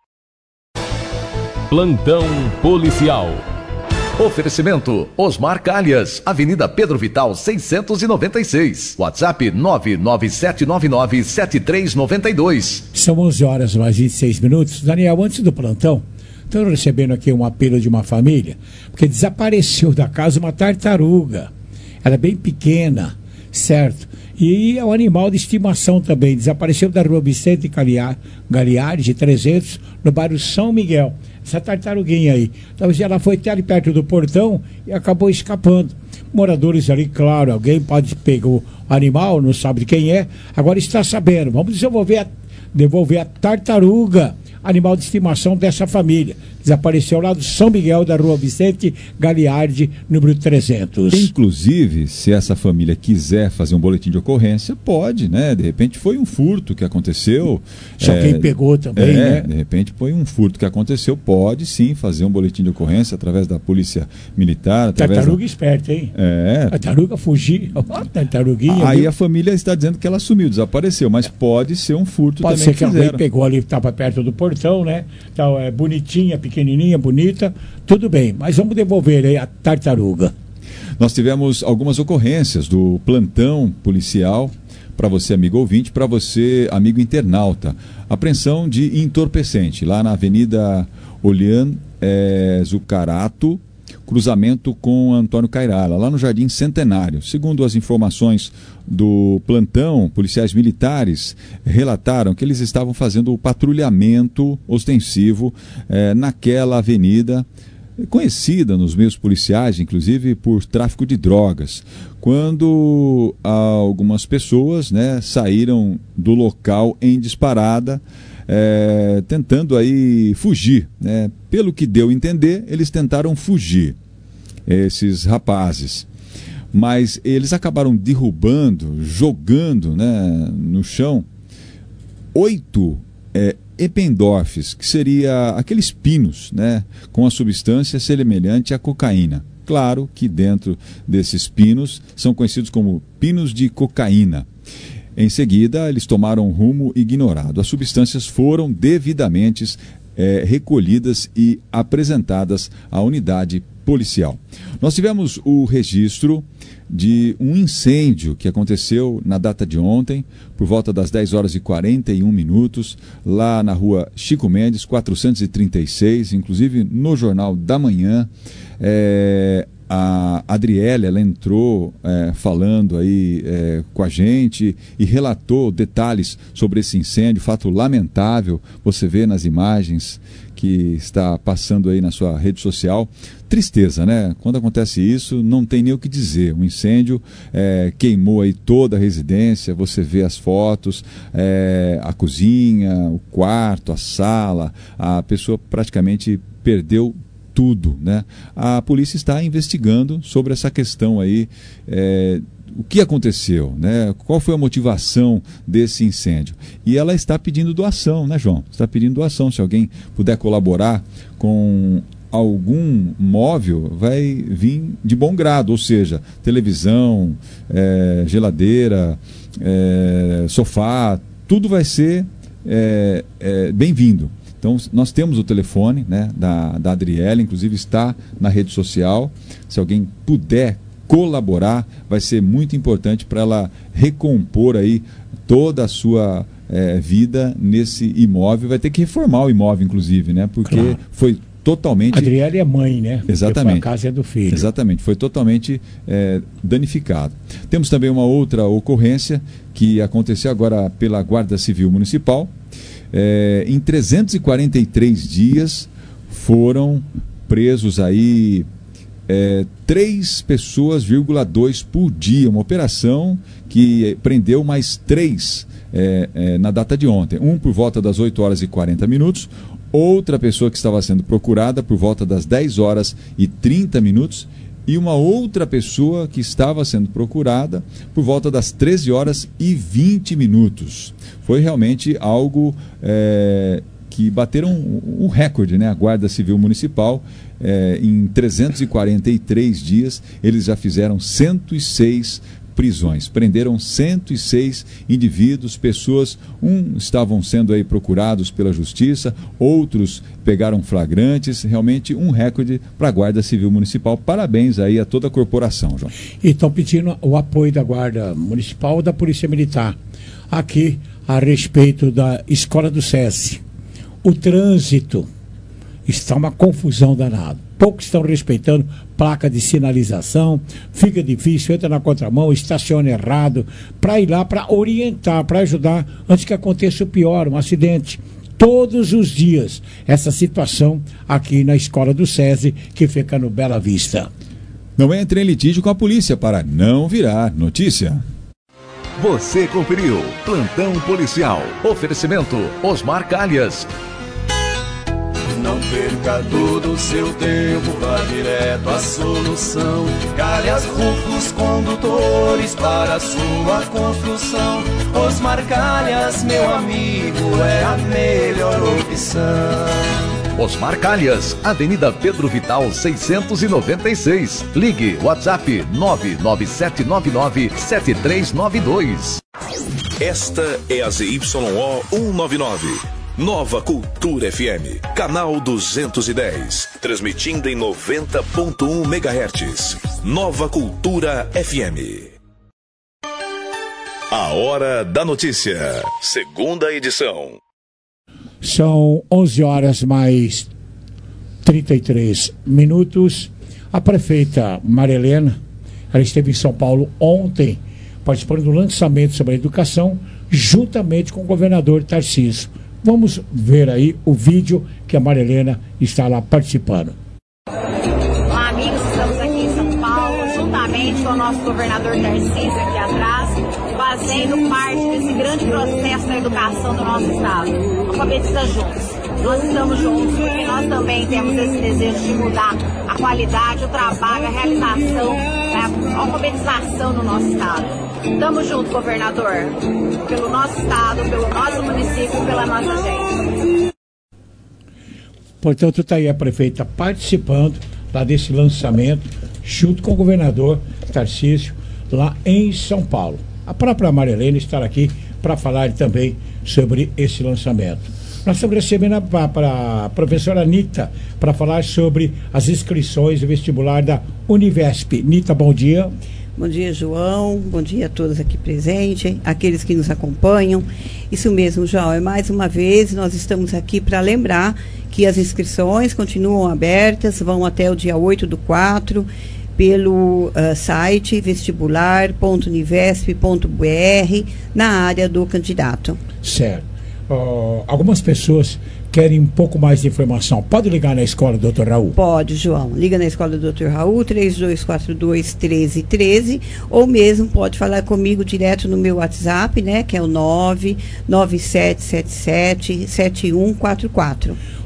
Plantão policial. Oferecimento Osmar Calhas, Avenida Pedro Vital seiscentos e noventa e seis. WhatsApp nove nove sete nove nove sete três nove dois. São onze horas mais vinte e seis minutos. Daniel, antes do plantão, estou recebendo aqui um apelo de uma família, porque desapareceu da casa uma tartaruga. Ela é bem pequena, certo? E é um animal de estimação também. Desapareceu da rua Vicente Galiardi, de trezentos, no bairro São Miguel. Essa tartaruguinha aí. Talvez ela foi até ali perto do portão e acabou escapando. Moradores ali, claro, alguém pode pegar o animal, não sabe de quem é, agora está sabendo. Vamos desenvolver a, devolver a tartaruga, animal de estimação dessa família. Desapareceu lá do São Miguel, da rua Vicente Galiardi, número trezentos. Inclusive, se essa família quiser fazer um boletim de ocorrência, pode, né? De repente foi um furto que aconteceu. Se alguém pegou também, é, né? De repente foi um furto que aconteceu, pode sim fazer um boletim de ocorrência através da polícia militar. Tartaruga da... esperta, hein? É. Tartaruga fugir. Tartaruguinha. Aí viu? a família está dizendo que ela sumiu, desapareceu, mas pode ser um furto pode também. Pode ser que, que alguém pegou ali, estava perto do portão, né? Então, é bonitinha, pequenininha, bonita, tudo bem, mas vamos devolver aí a tartaruga. Nós tivemos algumas ocorrências do plantão policial para você, amigo ouvinte, para você, amigo internauta. Apreensão de entorpecente lá na Avenida Olian é, Zucarato, cruzamento com Antônio Cairala, lá no Jardim Centenário. Segundo as informações do plantão, policiais militares relataram que eles estavam fazendo o patrulhamento ostensivo eh, naquela avenida, conhecida nos meios policiais, inclusive por tráfico de drogas, quando algumas pessoas, né, saíram do local em disparada, É, tentando aí fugir, né? Pelo que deu a entender, eles tentaram fugir, esses rapazes, mas eles acabaram derrubando, jogando, né, no chão oito é, Eppendorfs, que seria aqueles pinos, né, com a substância semelhante à cocaína. Claro que dentro desses pinos são conhecidos como pinos de cocaína. Em seguida, eles tomaram um rumo ignorado. As substâncias foram devidamente é, recolhidas e apresentadas à unidade policial. Nós tivemos o registro de um incêndio que aconteceu na data de ontem, por volta das dez horas e quarenta e um minutos, lá na rua Chico Mendes, quatrocentos e trinta e seis, inclusive no Jornal da Manhã. É, A Adriele, ela entrou é, falando aí é, com a gente e relatou detalhes sobre esse incêndio, fato lamentável, você vê nas imagens que está passando aí na sua rede social. Tristeza, né? Quando acontece isso, não tem nem o que dizer. Um incêndio é, queimou aí toda a residência, você vê as fotos, é, a cozinha, o quarto, a sala, a pessoa praticamente perdeu tudo, né? A polícia está investigando sobre essa questão aí, é, o que aconteceu, né? Qual foi a motivação desse incêndio? E ela está pedindo doação, né, João? Está pedindo doação. Se alguém puder colaborar com algum móvel, vai vir de bom grado, ou seja, televisão, é, geladeira, é, sofá, tudo vai ser é, é, bem-vindo. Então, nós temos o telefone, né, da, da Adriele, inclusive está na rede social. Se alguém puder colaborar, vai ser muito importante para ela recompor aí toda a sua é, vida nesse imóvel. Vai ter que reformar o imóvel, inclusive, né, porque claro. foi totalmente... A Adriele é mãe, né? Exatamente. A casa é do filho. Exatamente, foi totalmente é, danificado. Temos também uma outra ocorrência que aconteceu agora pela Guarda Civil Municipal. É, em trezentos e quarenta e três dias foram presos aí é, três pessoas, vírgula dois por dia. Uma operação que prendeu mais três é, é, na data de ontem. Um por volta das oito horas e quarenta minutos. Outra pessoa que estava sendo procurada por volta das dez horas e trinta minutos e uma outra pessoa que estava sendo procurada por volta das treze horas e vinte minutos. Foi realmente algo é, que bateram um, um recorde, né? A Guarda Civil Municipal, é, em trezentos e quarenta e três dias, eles já fizeram cento e seis prisões, prenderam cento e seis indivíduos, pessoas, um estavam sendo aí procurados pela justiça, outros pegaram flagrantes, realmente um recorde para a Guarda Civil Municipal. Parabéns aí a toda a corporação, João. E estão pedindo o apoio da Guarda Municipal e da Polícia Militar, aqui a respeito da Escola do SESI. O trânsito está uma confusão danada. Poucos estão respeitando placa de sinalização, fica difícil, entra na contramão, estaciona errado, para ir lá, para orientar, para ajudar, antes que aconteça o pior, um acidente. Todos os dias, essa situação aqui na Escola do SESI, que fica no Bela Vista. Não entre em litígio com a polícia para não virar notícia. Você conferiu Plantão Policial. Oferecimento Osmar Calhas. Não perca todo o seu tempo, vá direto à solução. Calhas Rufos Condutores para a sua construção. Osmar Calhas, meu amigo, é a melhor opção. Osmar Calhas, Avenida Pedro Vital seiscentos e noventa e seis. Ligue WhatsApp nove nove sete nove nove sete três nove dois. Esta é a Z Y O cento e noventa e nove. Nova Cultura F M, canal duzentos e dez, transmitindo em noventa ponto um megahertz. Nova Cultura F M. A Hora da Notícia, segunda edição. São onze horas mais trinta e três minutos. A prefeita Maria Helena, ela esteve em São Paulo ontem, participando do lançamento sobre a educação, juntamente com o governador Tarcísio. Vamos ver aí o vídeo que a Maria Helena está lá participando. Olá, amigos, estamos aqui em São Paulo, juntamente com o nosso governador Tarcísio aqui atrás, fazendo parte desse grande processo da educação do nosso estado. Alfabetiza juntos. Nós estamos juntos porque nós também temos esse desejo de mudar a qualidade, o trabalho, a realização, a alfabetização do nosso estado. Estamos juntos, governador, pelo nosso estado, pelo nosso município, pela nossa gente. Portanto, está aí a prefeita participando lá desse lançamento, junto com o governador Tarcísio, lá em São Paulo. A própria Maria Helena estará aqui para falar também sobre esse lançamento. Nós estamos recebendo a, a professora Nita para falar sobre as inscrições do vestibular da Univesp. Nita, bom dia. Bom dia, João. Bom dia a todos aqui presentes, aqueles que nos acompanham. Isso mesmo, João. É mais uma vez, nós estamos aqui para lembrar que as inscrições continuam abertas, vão até o dia oito do quatro, pelo uh, site vestibular ponto univesp ponto b r, na área do candidato. Certo. Uh, algumas pessoas querem um pouco mais de informação. Pode ligar na escola do doutor Raul? Pode, João. Liga na escola do doutor Raul, três dois quatro dois, um três um três, ou mesmo pode falar comigo direto no meu WhatsApp, né, que é o nove nove sete sete sete, sete um quatro quatro.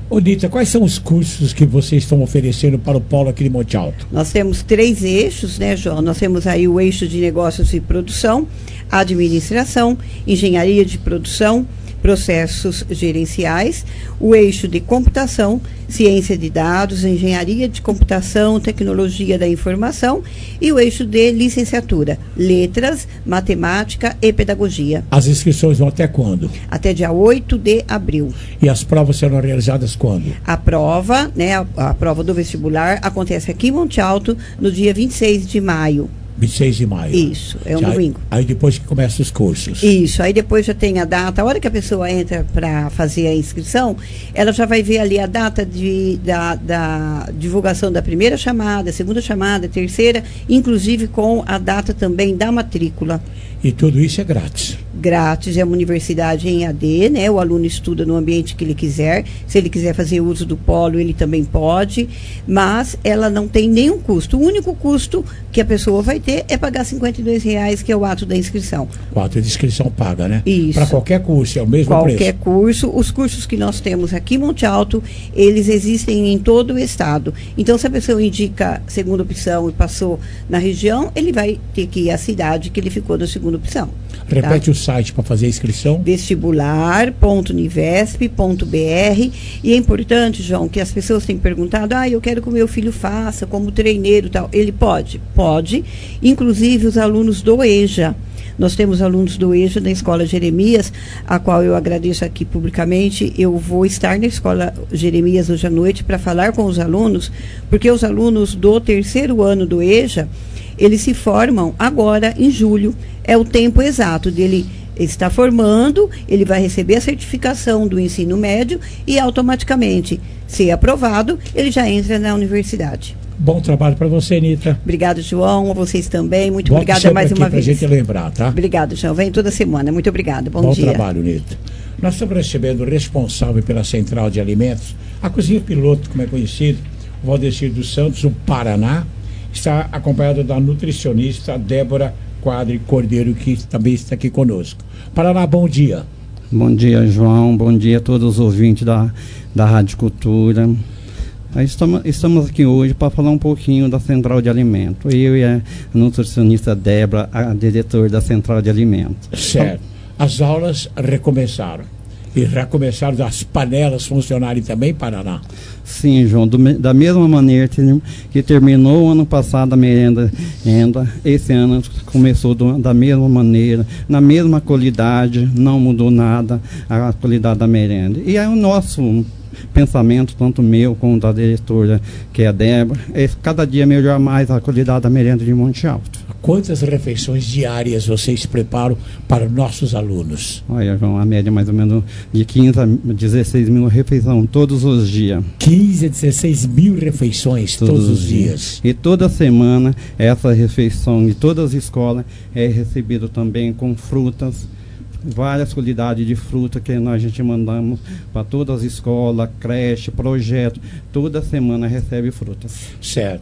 Ô, Nita, quais são os cursos que vocês estão oferecendo para o polo aqui de Monte Alto? Nós temos três eixos, né, João? Nós temos aí o eixo de negócios e produção, administração, engenharia de produção, processos gerenciais, o eixo de computação, ciência de dados, engenharia de computação, tecnologia da informação e o eixo de licenciatura, letras, matemática e pedagogia. As inscrições vão até quando? Até dia oito de abril. E as provas serão realizadas quando? A prova, né, a, a prova do vestibular acontece aqui em Monte Alto no dia vinte e seis de maio. vinte e seis de maio. Isso, é um já, domingo. Aí depois que começam os cursos. Isso, aí depois já tem a data. A hora que a pessoa entra para fazer a inscrição, ela já vai ver ali a data de, da, da divulgação da primeira chamada, segunda chamada, terceira, inclusive com a data também da matrícula. E tudo isso é grátis? Grátis, é uma universidade em A D, né? O aluno estuda no ambiente que ele quiser. Se ele quiser fazer uso do polo, ele também pode. Mas ela não tem nenhum custo. O único custo que a pessoa vai ter é pagar cinquenta e dois reais, que é o ato da inscrição. O ato de inscrição paga, né? Isso. Para qualquer curso, é o mesmo qualquer preço? Qualquer curso. Os cursos que nós temos aqui em Monte Alto, eles existem em todo o estado. Então, se a pessoa indica segunda opção e passou na região, ele vai ter que ir à cidade que ele ficou na segunda opção. Repete tá? o site para fazer a inscrição. vestibular ponto univesp ponto b r. E é importante, João, que as pessoas têm perguntado, ah, eu quero que o meu filho faça como treineiro e tal. Ele pode? Pode. Inclusive os alunos do EJA. Nós temos alunos do EJA da Escola Jeremias, a qual eu agradeço aqui publicamente. Eu vou estar na Escola Jeremias hoje à noite para falar com os alunos, porque os alunos do terceiro ano do EJA, eles se formam agora em julho. É o tempo exato dele estar formando, ele vai receber a certificação do ensino médio e automaticamente, se aprovado, ele já entra na universidade. Bom trabalho para você, Nita. Obrigada, João. A vocês também. Muito Volta obrigada mais uma vez. Para a gente lembrar, tá? Obrigada, João. Vem toda semana. Muito obrigada. Bom, Bom dia. Bom trabalho, Nita. Nós estamos recebendo o responsável pela Central de Alimentos, a Cozinha Piloto, como é conhecido, o Valdecir dos Santos, o Paraná. Está acompanhado da nutricionista Débora Quadri Cordeiro, que também está aqui conosco. Paraná, bom dia. Bom dia, João. Bom dia a todos os ouvintes da, da Rádio Cultura. Estamos, estamos aqui hoje para falar um pouquinho da Central de Alimentos. Eu e a nutricionista Débora, a diretora da Central de Alimentos. Certo. As aulas recomeçaram. E recomeçaram as panelas funcionarem também, Paraná? Sim, João. Do, da mesma maneira que terminou o ano passado a merenda, ainda, esse ano começou do, da mesma maneira, na mesma qualidade, não mudou nada a qualidade da merenda. E é o nosso pensamento, tanto meu como da diretora, que é a Débora, é cada dia melhorar mais a qualidade da merenda de Monte Alto. Quantas refeições diárias vocês preparam para nossos alunos? Olha, João, a média mais ou menos de quinze a dezesseis mil refeições todos os dias. quinze a dezesseis mil refeições todos, todos os dias. dias. E toda semana, essa refeição de todas as escolas é recebida também com frutas, várias qualidades de fruta que nós a gente mandamos para todas as escolas, creche, projeto, toda semana recebe frutas. Certo.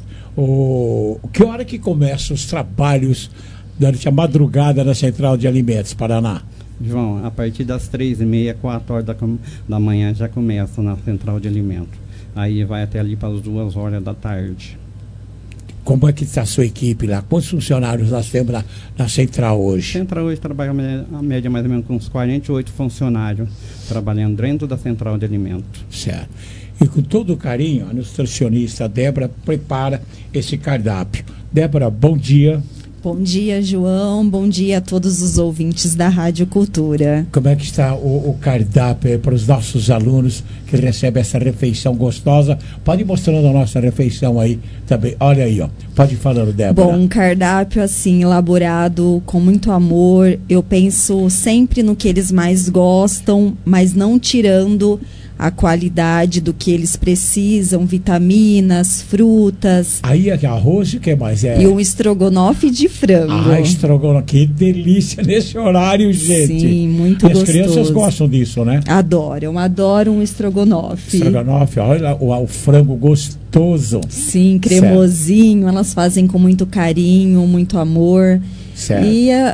O que hora que começam os trabalhos durante a madrugada na Central de Alimentos, Paraná? João, a partir das três e meia, quatro horas da, da manhã já começa na Central de Alimentos. Aí vai até ali para as duas horas da tarde. Como é que está a sua equipe lá? Quantos funcionários nós temos na, na Central hoje? A Central hoje trabalha a média mais ou menos com uns quarenta e oito funcionários trabalhando dentro da Central de Alimentos. Certo. E com todo carinho, a nutricionista Débora prepara esse cardápio. Débora, bom dia. Bom dia, João. Bom dia a todos os ouvintes da Rádio Cultura. Como é que está o, o cardápio para os nossos alunos que recebem essa refeição gostosa? Pode ir mostrando a nossa refeição aí também. Olha aí, ó. Pode ir falando, Débora. Bom, um cardápio assim, elaborado com muito amor. Eu penso sempre no que eles mais gostam, mas não tirando a qualidade do que eles precisam, vitaminas, frutas. Aí é arroz e o que mais é? E um estrogonofe de frango. Ah, estrogonofe, que delícia nesse horário, gente. Sim, muito As gostoso. As crianças gostam disso, né? Adoram, adoram um estrogonofe. Estrogonofe, olha o, o frango gostoso. Sim, cremosinho, certo. Elas fazem com muito carinho, muito amor. Certo. E a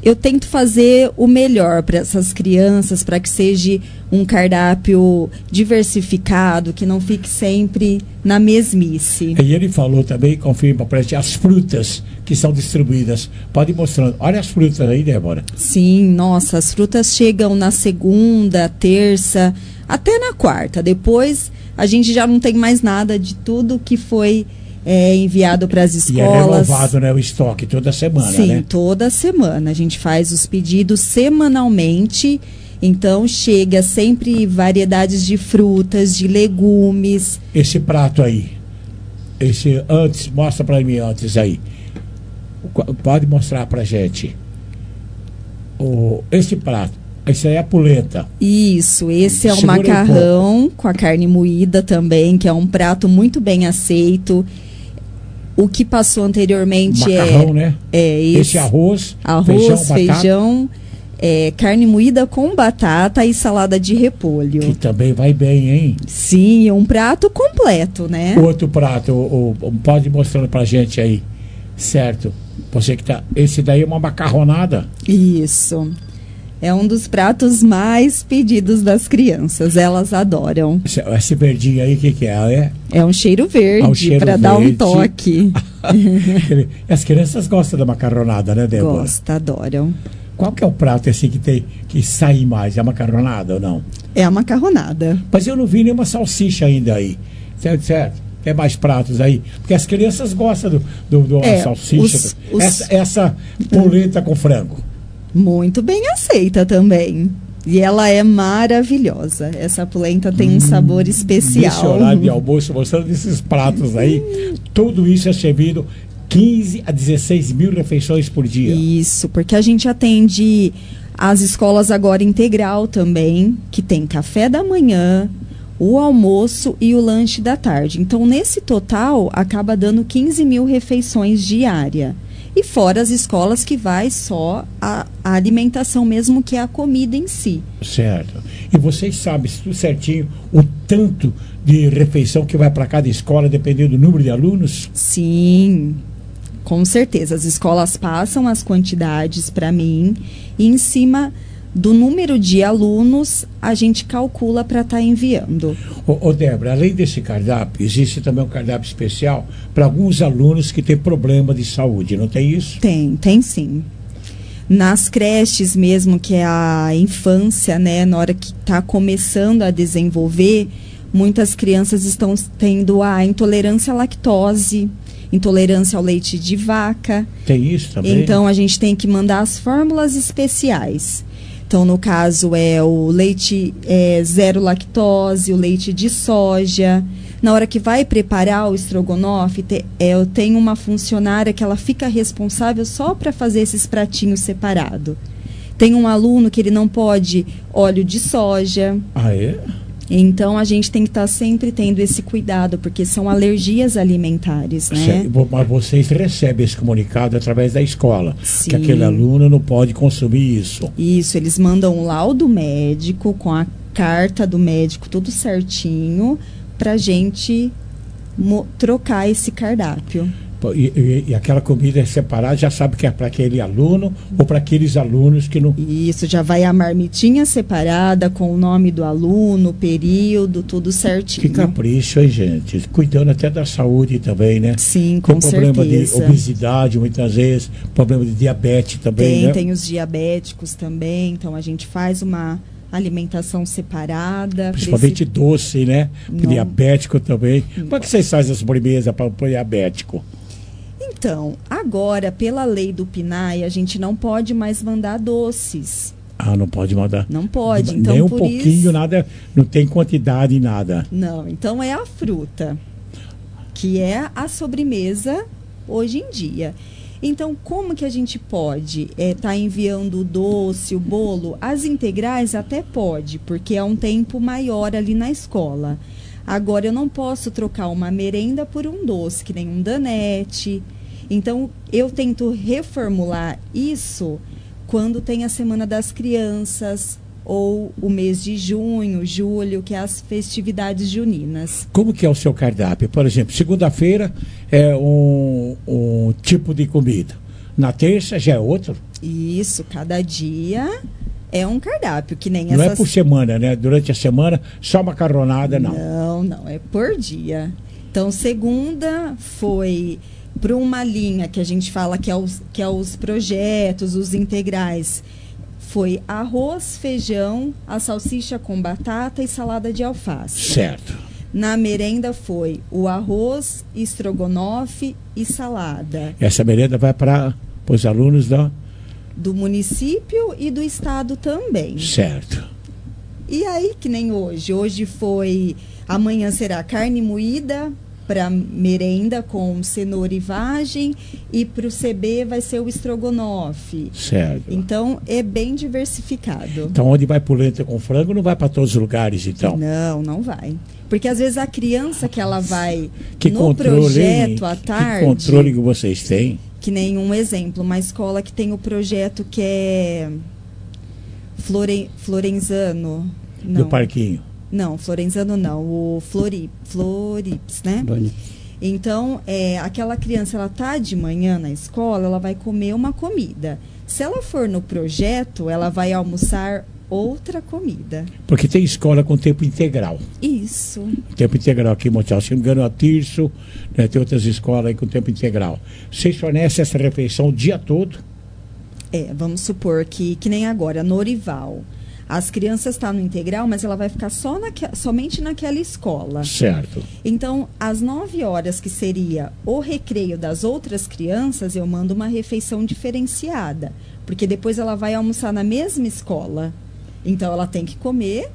eu tento fazer o melhor para essas crianças, para que seja um cardápio diversificado, que não fique sempre na mesmice. E ele falou também, confirma para gente, as frutas que são distribuídas. Pode ir mostrando. Olha as frutas aí, Débora. Sim, nossa, as frutas chegam na segunda, terça, até na quarta. Depois a gente já não tem mais nada de tudo que foi é, enviado para as escolas. E é renovado, né, o estoque toda semana, Sim, né? toda semana. A gente faz os pedidos semanalmente. Então chega sempre variedades de frutas, de legumes. Esse prato aí, esse antes, mostra para mim antes aí. Pode mostrar pra gente. O, esse prato, esse aí é a polenta. Isso, esse é o Segura macarrão com a carne moída também, que é um prato muito bem aceito. O que passou anteriormente Macarrão, é, né? é esse, esse arroz, arroz, feijão, feijão é, carne moída com batata e salada de repolho. Que também vai bem, hein? Sim, um prato completo, né? O outro prato, o, o, pode ir mostrando pra gente aí, certo? Você que tá, esse daí é uma macarronada. Isso. É um dos pratos mais pedidos das crianças. Elas adoram. Esse, esse verdinho aí, o que, que é? É, é um cheiro verde, ah, para dar um toque. As crianças gostam da macarronada, né, Débora? Gostam, adoram. Qual que é o prato assim que tem que sai mais? É a macarronada ou não? É a macarronada. Mas eu não vi nenhuma salsicha ainda aí. Certo, certo? Tem mais pratos aí? Porque as crianças gostam do, do, do é, salsicha. Os, os... Essa, essa polenta com frango. Muito bem aceita também. E ela é maravilhosa. Essa polenta tem um sabor especial. Nesse horário de almoço, mostrando esses pratos aí, tudo isso é servido quinze a dezesseis mil refeições por dia. Isso, porque a gente atende as escolas agora integral também, que tem café da manhã, o almoço e o lanche da tarde. Então, nesse total, acaba dando quinze mil refeições diárias. E fora as escolas que vai só a, a alimentação mesmo, que é a comida em si. Certo. E vocês sabem tudo certinho o tanto de refeição que vai para cada escola, dependendo do número de alunos? Sim, com certeza. As escolas passam as quantidades para mim e em cima do número de alunos a gente calcula para estar tá enviando. Ô, ô Débora, além desse cardápio, existe também um cardápio especial para alguns alunos que têm problema de saúde, não tem isso? Tem, tem sim. Nas creches mesmo, que é a infância, né, na hora que está começando a desenvolver, muitas crianças estão tendo a intolerância à lactose, intolerância ao leite de vaca. Tem isso também? Então a gente tem que mandar as fórmulas especiais. Então, no caso, é o leite é, zero lactose, o leite de soja. Na hora que vai preparar o estrogonofe, te, é, eu tenho uma funcionária que ela fica responsável só para fazer esses pratinhos separados. Tem um aluno que ele não pode óleo de soja. Ah, é? Então, a gente tem que estar tá sempre tendo esse cuidado, porque são alergias alimentares, né? Mas vocês recebem esse comunicado através da escola, Sim. que aquele aluno não pode consumir isso. Isso, eles mandam um laudo médico, com a carta do médico, tudo certinho, para a gente trocar esse cardápio. E, e, e aquela comida é separada, já sabe que é para aquele aluno ou para aqueles alunos que não... Isso, já vai a marmitinha separada com o nome do aluno, período, tudo certinho. Que capricho, hein, gente? Cuidando até da saúde também, né? Sim, com tem problema certeza. de obesidade, muitas vezes, problema de diabetes também, tem, né? Tem os diabéticos também, então a gente faz uma alimentação separada. Principalmente esse... doce, né? Não. Diabético também. Como é que vocês fazem as sobremesas para o diabético? Então, agora, pela lei do P N A E, a gente não pode mais mandar doces. Ah, não pode mandar? Não pode. Então, nem um por pouquinho, isso... nada, não tem quantidade, nada. Não, então é a fruta, que é a sobremesa hoje em dia. Então, como que a gente pode estar é, tá enviando o doce, o bolo? As integrais até pode, porque é um tempo maior ali na escola. Agora, eu não posso trocar uma merenda por um doce, que nem um danete. Então, eu tento reformular isso quando tem a Semana das Crianças ou o mês de junho, julho, que é as festividades juninas. Como que é o seu cardápio? Por exemplo, segunda-feira é um, um tipo de comida. Na terça já é outro? Isso, cada dia é um cardápio, que nem Não essas... é por semana, né? Durante a semana, só macarronada, não. Não, não, é por dia. Então, segunda foi para uma linha que a gente fala que é, os, que é os projetos, os integrais. Foi arroz, feijão, a salsicha com batata e salada de alface. Certo. Na merenda foi o arroz, estrogonofe e salada. Essa merenda vai para os alunos da... Do município e do estado também. Certo. E aí, que nem hoje. Hoje foi... Amanhã será carne moída para merenda com cenoura e vagem. E para o C B vai ser o estrogonofe. Certo. Então, é bem diversificado. Então, onde vai polenta com frango, não vai para todos os lugares, então? Não, não vai. Porque, às vezes, a criança que ela vai que no controle, projeto à tarde... Que controle que vocês têm? Que nem um exemplo, uma escola que tem o projeto que é Floren, Florenzano. Não. Do parquinho. Não, Florenzano não, o Flori, Florips, né? Doni. Então, é, aquela criança, ela tá de manhã na escola, ela vai comer uma comida. Se ela for no projeto, ela vai almoçar outra comida. Porque tem escola com tempo integral. Isso. Tempo integral aqui em Monte Alto. Se não me engano, a Tirso, né, tem outras escolas aí com tempo integral. Vocês fornecem essa refeição o dia todo? É, vamos supor que, que nem agora, no Orival. As crianças estão no integral, mas ela vai ficar só naque, somente naquela escola. Certo. Então, às nove horas, que seria o recreio das outras crianças, eu mando uma refeição diferenciada. Porque depois ela vai almoçar na mesma escola. Então, ela tem que comer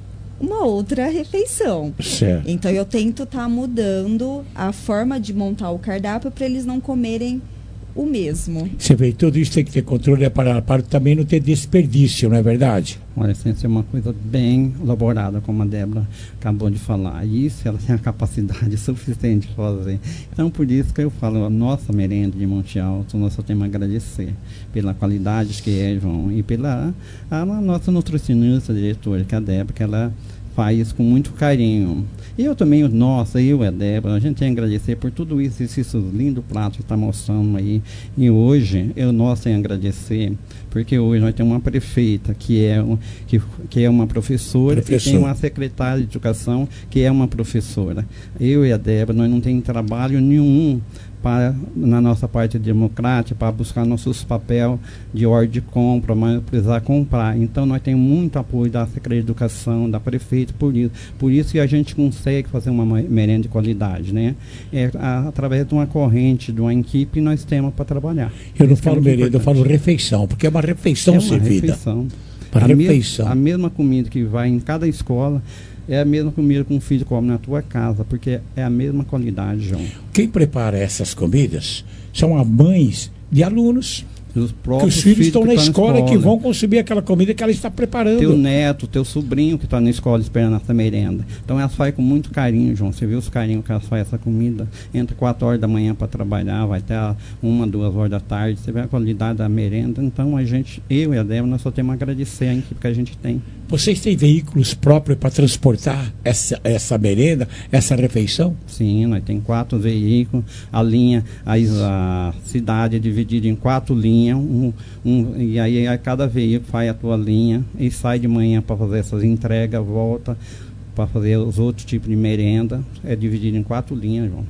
uma outra refeição. Certo. Então, eu tento estar tá mudando a forma de montar o cardápio para eles não comerem o mesmo. Você vê, tudo isso tem que ter controle, é para, para também não ter desperdício, não é verdade? Olha, tem que ser uma coisa bem elaborada, como a Débora acabou de falar. Isso ela tem a capacidade suficiente de fazer. Então, por isso que eu falo, a nossa merenda de Monte Alto, nós só temos a agradecer pela qualidade que é, João, e pela a, a nossa nutricionista, diretora, que é a Débora, que ela faz isso com muito carinho. E eu também, nossa, eu e a Débora, a gente tem que agradecer por tudo isso, esses lindos pratos que está mostrando aí. E hoje, eu, nós temos que agradecer, porque hoje nós temos uma prefeita, que é, um, que, que é uma professora, Professor. e tem uma secretária de educação, que é uma professora. Eu e a Débora, nós não temos trabalho nenhum para, na nossa parte democrática, para buscar nossos papel de ordem de compra, mas precisar comprar. Então, nós temos muito apoio da Secretaria de Educação, da Prefeita, por isso. Por isso que a gente consegue fazer uma merenda de qualidade, né? É, a, através de uma corrente, de uma equipe, nós temos para trabalhar. Eu não isso falo é merenda, importante. eu falo refeição, porque é uma refeição é uma servida. Refeição. Para a, refeição. Mes, a mesma comida que vai em cada escola é a mesma comida que um filho come na tua casa, porque é a mesma qualidade, João. Quem prepara essas comidas são as mães de alunos. Os que os filhos estão na escola, escola e que vão consumir aquela comida que ela está preparando. Teu neto, teu sobrinho que está na escola esperando essa merenda. Então elas fazem com muito carinho, João. Você viu os carinhos que elas fazem essa comida? Entra quatro horas da manhã para trabalhar, vai até uma, duas horas da tarde. Você vê a qualidade da merenda. Então a gente, eu e a Débora, nós só temos a agradecer a equipe que a gente tem. Vocês têm veículos próprios para transportar essa, essa merenda, essa refeição? Sim, nós temos quatro veículos. A linha, a, a cidade é dividida em quatro linhas. Um, um, e aí a cada veículo faz a tua linha e sai de manhã para fazer essas entregas, volta para fazer os outros tipos de merenda. É dividido em quatro linhas, João.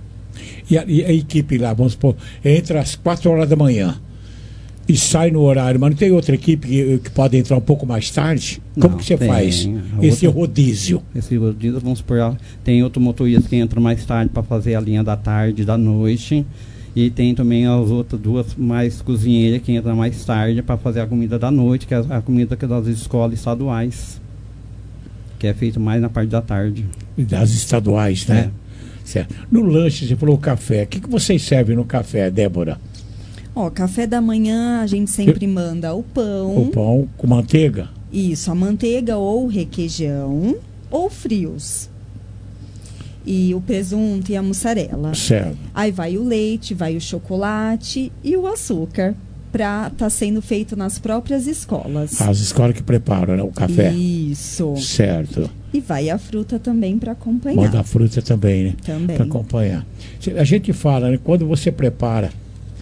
E a, e a equipe lá, vamos supor, entra às quatro horas da manhã e sai no horário, mas não tem outra equipe que, que pode entrar um pouco mais tarde? Como Não, que você tem. faz A esse outra, rodízio? Esse rodízio, vamos supor, tem outro motorista que entra mais tarde para fazer a linha da tarde, da noite. E tem também as outras duas mais cozinheiras que entram mais tarde para fazer a comida da noite, que é a comida que é das escolas estaduais, que é feita mais na parte da tarde. Das estaduais, né? É. Certo. No lanche, você falou café. O que, que vocês servem no café, Débora? Ó, café da manhã a gente sempre manda o pão. O pão com manteiga? Isso, a manteiga ou requeijão ou frios. E o presunto e a mussarela. Certo. Aí vai o leite, vai o chocolate e o açúcar, para estar tá sendo feito nas próprias escolas. As escolas que preparam, né, o café. Isso. Certo. E vai a fruta também para acompanhar. Manda a fruta também, né? Também. Para acompanhar. A gente fala, né, quando você prepara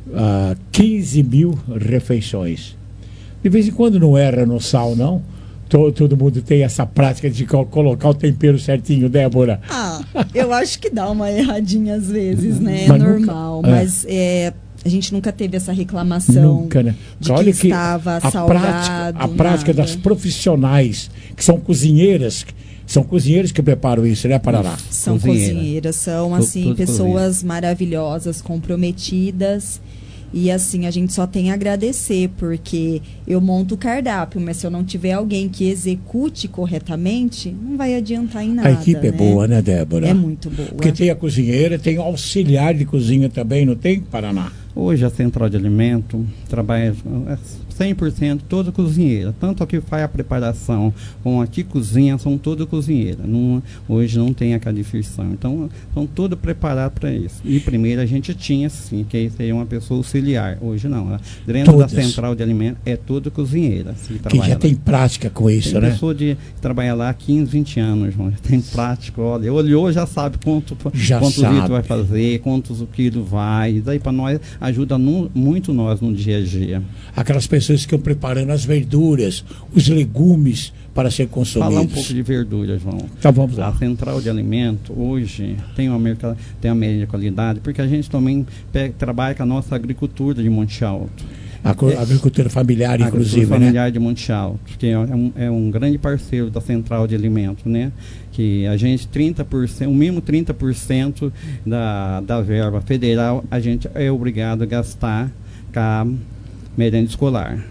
ah, quinze mil refeições. De vez em quando não erra no sal, não? Todo, todo mundo tem essa prática de co- colocar o tempero certinho, Débora. Ah, eu acho que dá uma erradinha às vezes, né? É Mas nunca- normal. é. Mas é, a gente nunca teve essa reclamação Nunca, né? de Olha que estava a salgado. prática, a prática nada. das profissionais, que são cozinheiras, são cozinheiras que preparam isso, né, Paraná? São cozinheiras, são Tu- assim, tudo pessoas maravilhosas, comprometidas. E assim, a gente só tem a agradecer, porque eu monto o cardápio, mas se eu não tiver alguém que execute corretamente, não vai adiantar em nada. A equipe é né? boa, né, Débora? É muito boa. Porque tem a cozinheira, tem o auxiliar de cozinha também, não tem, Paraná? Hoje a Central de Alimento trabalha é, cem por cento toda cozinheira. Tanto a que faz a preparação como a que cozinha são todas cozinheiras. Não, hoje não tem aquela distinção. Então, são todos preparados para isso. E primeiro a gente tinha, sim, que seria uma pessoa auxiliar. Hoje não. Ela, dentro Todas. da Central de Alimento é toda cozinheira. Se Que trabalha já lá. tem prática com isso, Tem né? pessoa de trabalhar lá há quinze, vinte anos, João. Tem prática, olha, olhou, já sabe quanto, Já quantos sabe. litros vai fazer, quantos o quilo vai. E daí para nós ajuda nu- muito nós no dia a dia. Aquelas pessoas que estão preparando as verduras, os legumes para ser consumidos. Falar um pouco de verdura, João. Então vamos lá. A Central de Alimento hoje tem uma, merca- tem uma média de qualidade, porque a gente também pega, trabalha com a nossa agricultura de Monte Alto. A co- agricultura familiar, A inclusive, agricultura né? familiar de Monte Alto, que é um, é um grande parceiro da Central de Alimento, né? Que a gente, trinta por cento, o mínimo trinta por cento da, da verba federal, a gente é obrigado a gastar com a merenda escolar.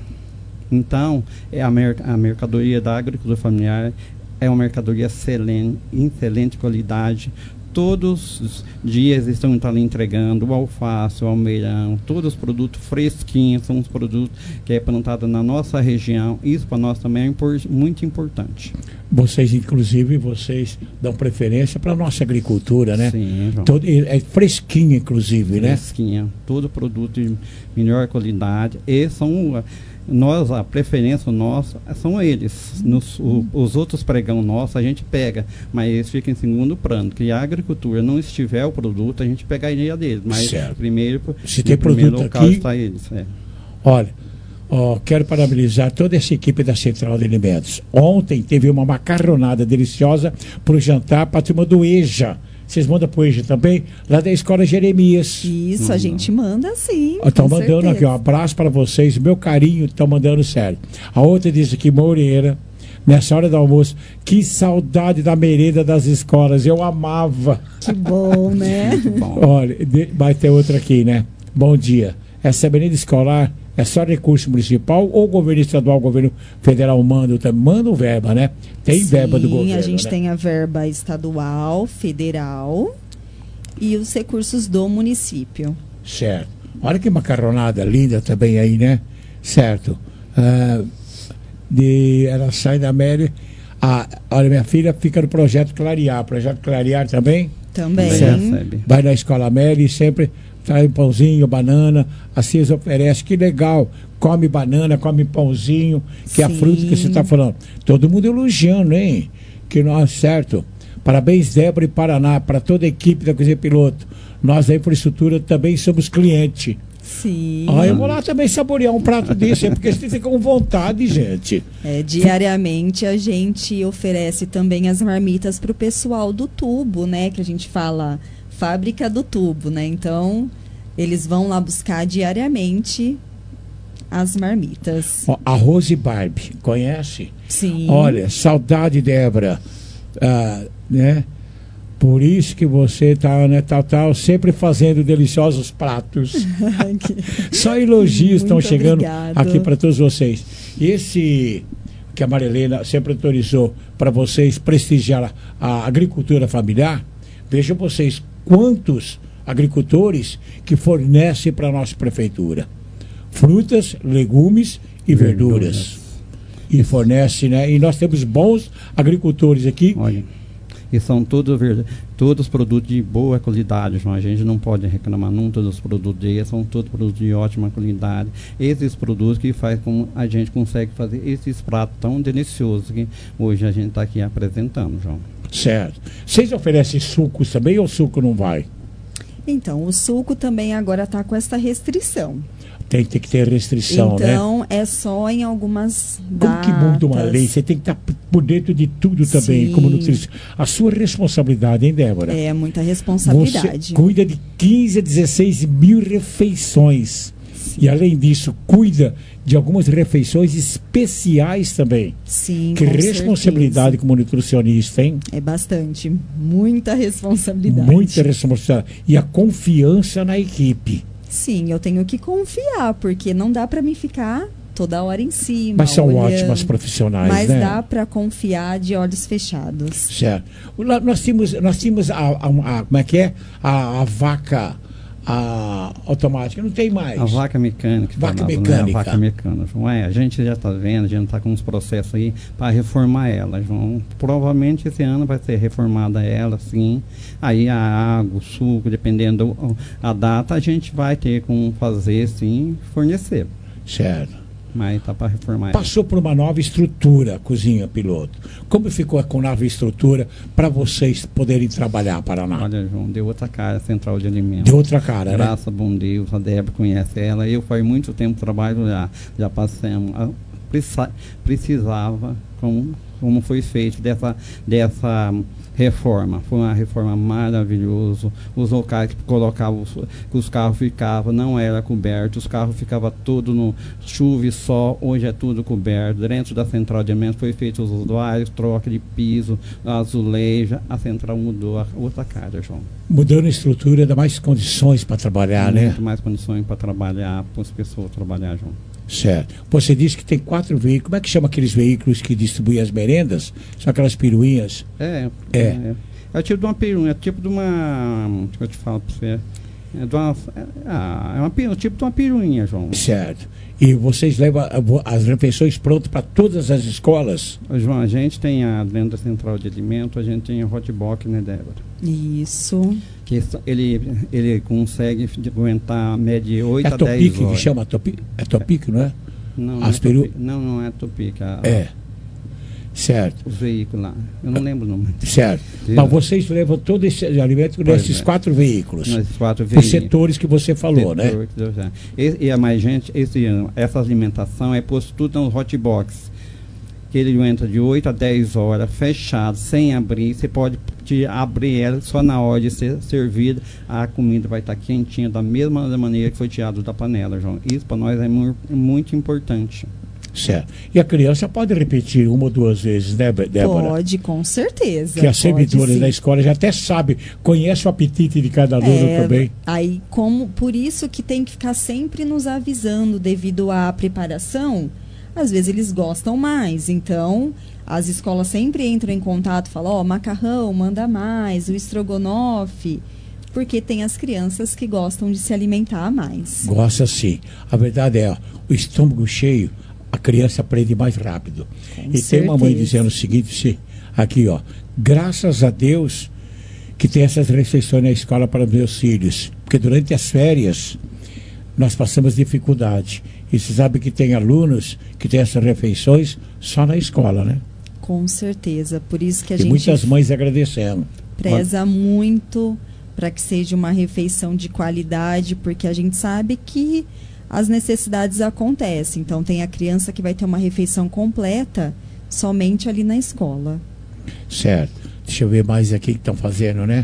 Então, é a, mer a mercadoria da agricultura familiar é uma mercadoria excelente, excelente qualidade. Todos os dias estão ali entregando o alface, o almeirão, todos os produtos fresquinhos, são os produtos que é plantado na nossa região. Isso para nós também é impor muito importante. Vocês, inclusive, vocês dão preferência para a nossa agricultura, né? Sim, João. Todo, é fresquinha, inclusive, né? Fresquinha, todo produto de melhor qualidade. E são nós, a preferência nossa são eles. Nos, o, os outros pregão nossos a gente pega, mas eles ficam em segundo plano. Que a agricultura não estiver o produto, a gente pegaria deles. Mas Certo. primeiro, Se no tem primeiro produto local aqui- está eles. É. Olha, ó, quero parabenizar toda essa equipe da Central de Alimentos. Ontem teve uma macarronada deliciosa para o jantar para a turma do EJA. Vocês mandam para o EJA também? Lá da Escola Jeremias. Isso, a gente manda sim. Estão com mandando certeza. aqui, um abraço para vocês, meu carinho, estão mandando sério. A outra diz aqui, Moreira, nessa hora do almoço, que saudade da merenda das escolas, eu amava. Que bom, né? Olha, de- vai ter outra aqui, né? Bom dia. Essa merenda escolar é só recurso municipal ou o governo estadual, o governo federal manda também? Manda verba, né? Tem verba do Sim, governo, a gente né? tem a verba estadual, federal e os recursos do município. Certo. Olha que macarronada linda também aí, né? Certo. Ah, de, ela sai da Mary. Ah, olha, minha filha fica no Projeto Clarear. Projeto Clarear também? Também. Certo. Vai na Escola Mary e sempre traz um pãozinho, banana. Assim eles oferecem. Que legal. Come banana, come pãozinho, que é a Sim. fruta que você está falando. Todo mundo elogiando, hein? Que nós, certo. Parabéns, Débora e Paraná, para toda a equipe da Cozinha Piloto. Nós da infraestrutura também somos cliente. Sim. Ah, eu vou lá também saborear um prato desse, aí, porque a gente fica com vontade, gente. É, diariamente a gente oferece também as marmitas para o pessoal do tubo, né? Que a gente fala fábrica do tubo, né? Então, eles vão lá buscar diariamente as marmitas. Ó, a Rose Barbie, conhece? Sim. Olha, saudade, Débora. Ah, né? Por isso que você tá, né, tal, tal, sempre fazendo deliciosos pratos. Só elogios estão Muito chegando obrigado. aqui para todos vocês. E esse que a Marilena sempre autorizou para vocês prestigiar a, a agricultura familiar, vejam vocês quantos agricultores que fornecem para a nossa prefeitura frutas, legumes e verduras. E fornece, né? E nós temos bons agricultores aqui. Olha, e são todos, ver- todos produtos de boa qualidade, João. A gente não pode reclamar nunca dos produtos deles, são todos produtos de ótima qualidade. Esses produtos que faz com a gente consegue fazer esses pratos tão deliciosos que hoje a gente está aqui apresentando, João. Certo. Vocês oferecem sucos também ou suco não vai? Então, o suco também agora está com essa restrição. Tem, tem que ter restrição, então, né? Então, é só em algumas Como datas. que muda uma lei? Você tem que estar por dentro de tudo também, Sim. como nutricionista. A sua responsabilidade, hein, Débora? É, muita responsabilidade. Você cuida de quinze a dezesseis mil refeições. Sim. E, além disso, cuida de algumas refeições especiais também. Sim, que com responsabilidade certeza. como nutricionista, hein? É bastante. Muita responsabilidade. Muita responsabilidade. E a confiança na equipe. Sim, eu tenho que confiar, porque não dá para mim ficar toda hora em cima. Mas são olhando, ótimas profissionais, mas né? dá para confiar de olhos fechados. Certo. Lá Nós tínhamos, nós tínhamos a, a, a- como é que é? A, a vaca a automática, não tem mais. A vaca mecânica. Vaca falava, né? mecânica. A vaca mecânica. João, é, a gente já está vendo, a gente está com uns processos aí para reformar ela, João. Provavelmente esse ano vai ser reformada ela, sim. Aí a água, o suco, dependendo da data, a gente vai ter como fazer, sim, fornecer. Certo. Mas está para reformar Passou por uma nova estrutura, a cozinha piloto. Como ficou com a nova estrutura para vocês poderem trabalhar, Paraná? Olha, João, deu outra cara a central de alimentos. Deu outra cara, né? Graças a bom Deus, a Débora conhece ela. Eu faz muito tempo trabalho já. Já passamos. A, precisa, precisava, como, como foi feito dessa, dessa reforma. Foi uma reforma maravilhosa. Os locais que colocavam, que os carros ficavam, não era coberto, os carros ficavam todos no chuva e sol, hoje é tudo coberto. Dentro da central de alimentos foi feito os usuários, troca de piso, azulejo, a central mudou a outra cara, João. Mudando a estrutura, dá mais condições para trabalhar, né? Muito mais condições para trabalhar, para as pessoas trabalhar, João. Certo. Você disse que tem quatro veículos. Como é que chama aqueles veículos que distribuem as merendas? São aquelas piruinhas? É. É. É, é o tipo de uma peruinha, é tipo de uma. Deixa eu te falar para você. É, de uma, é, ah, é uma, peru- tipo de uma peruinha, João. Certo. E vocês levam a- vo- as refeições prontas para todas as escolas? Ô, João, a gente tem a, dentro da central de alimento, a gente tem o hotbox, né, Débora? Isso. Que isso- ele, ele consegue aguentar a média de oito É a dez Topic que horas. chama? Topic? É Topic, não é? Não, não, As é peru... Topic, não, não é Topic. a- É. Certo. Os veículos lá. Eu não lembro o nome. Certo. Sim. Mas vocês levam todo esse alimento Pois nesses é. quatro veículos? Nesses quatro Os veículos. setores que você falou, né? Setor que Deus dá. E, e a mais gente, esse, essa alimentação é posto tudo no hotbox. Que ele entra de oito a dez horas, fechado, sem abrir. Você pode te abrir ela só na hora de ser servida. A comida vai estar quentinha da mesma maneira que foi tirado da panela, João. Isso para nós é mu- muito importante. Certo. E a criança pode repetir uma ou duas vezes, né, Débora? Pode, com certeza. Que as pode servidoras sim. da escola já até sabe, conhece o apetite de cada aluno É, também. Aí, como, por isso que tem que ficar sempre nos avisando devido à preparação. Às vezes eles gostam mais, então as escolas sempre entram em contato e falam, ó, macarrão, manda mais, o estrogonofe, porque tem as crianças que gostam de se alimentar mais. Gosta sim. A verdade é, ó, o estômago cheio, a criança aprende mais rápido. Com e tem uma mãe certeza. dizendo o seguinte, se, aqui ó, graças a Deus que tem essas refeições na escola para meus filhos, porque durante as férias nós passamos dificuldade. E você sabe que tem alunos que têm essas refeições só na escola, né? Com certeza, por isso que a e gente muitas mães agradecendo. preza muito para que seja uma refeição de qualidade, porque a gente sabe que as necessidades acontecem. Então tem a criança que vai ter uma refeição completa somente ali na escola. Certo. Deixa eu ver mais aqui que estão fazendo, né?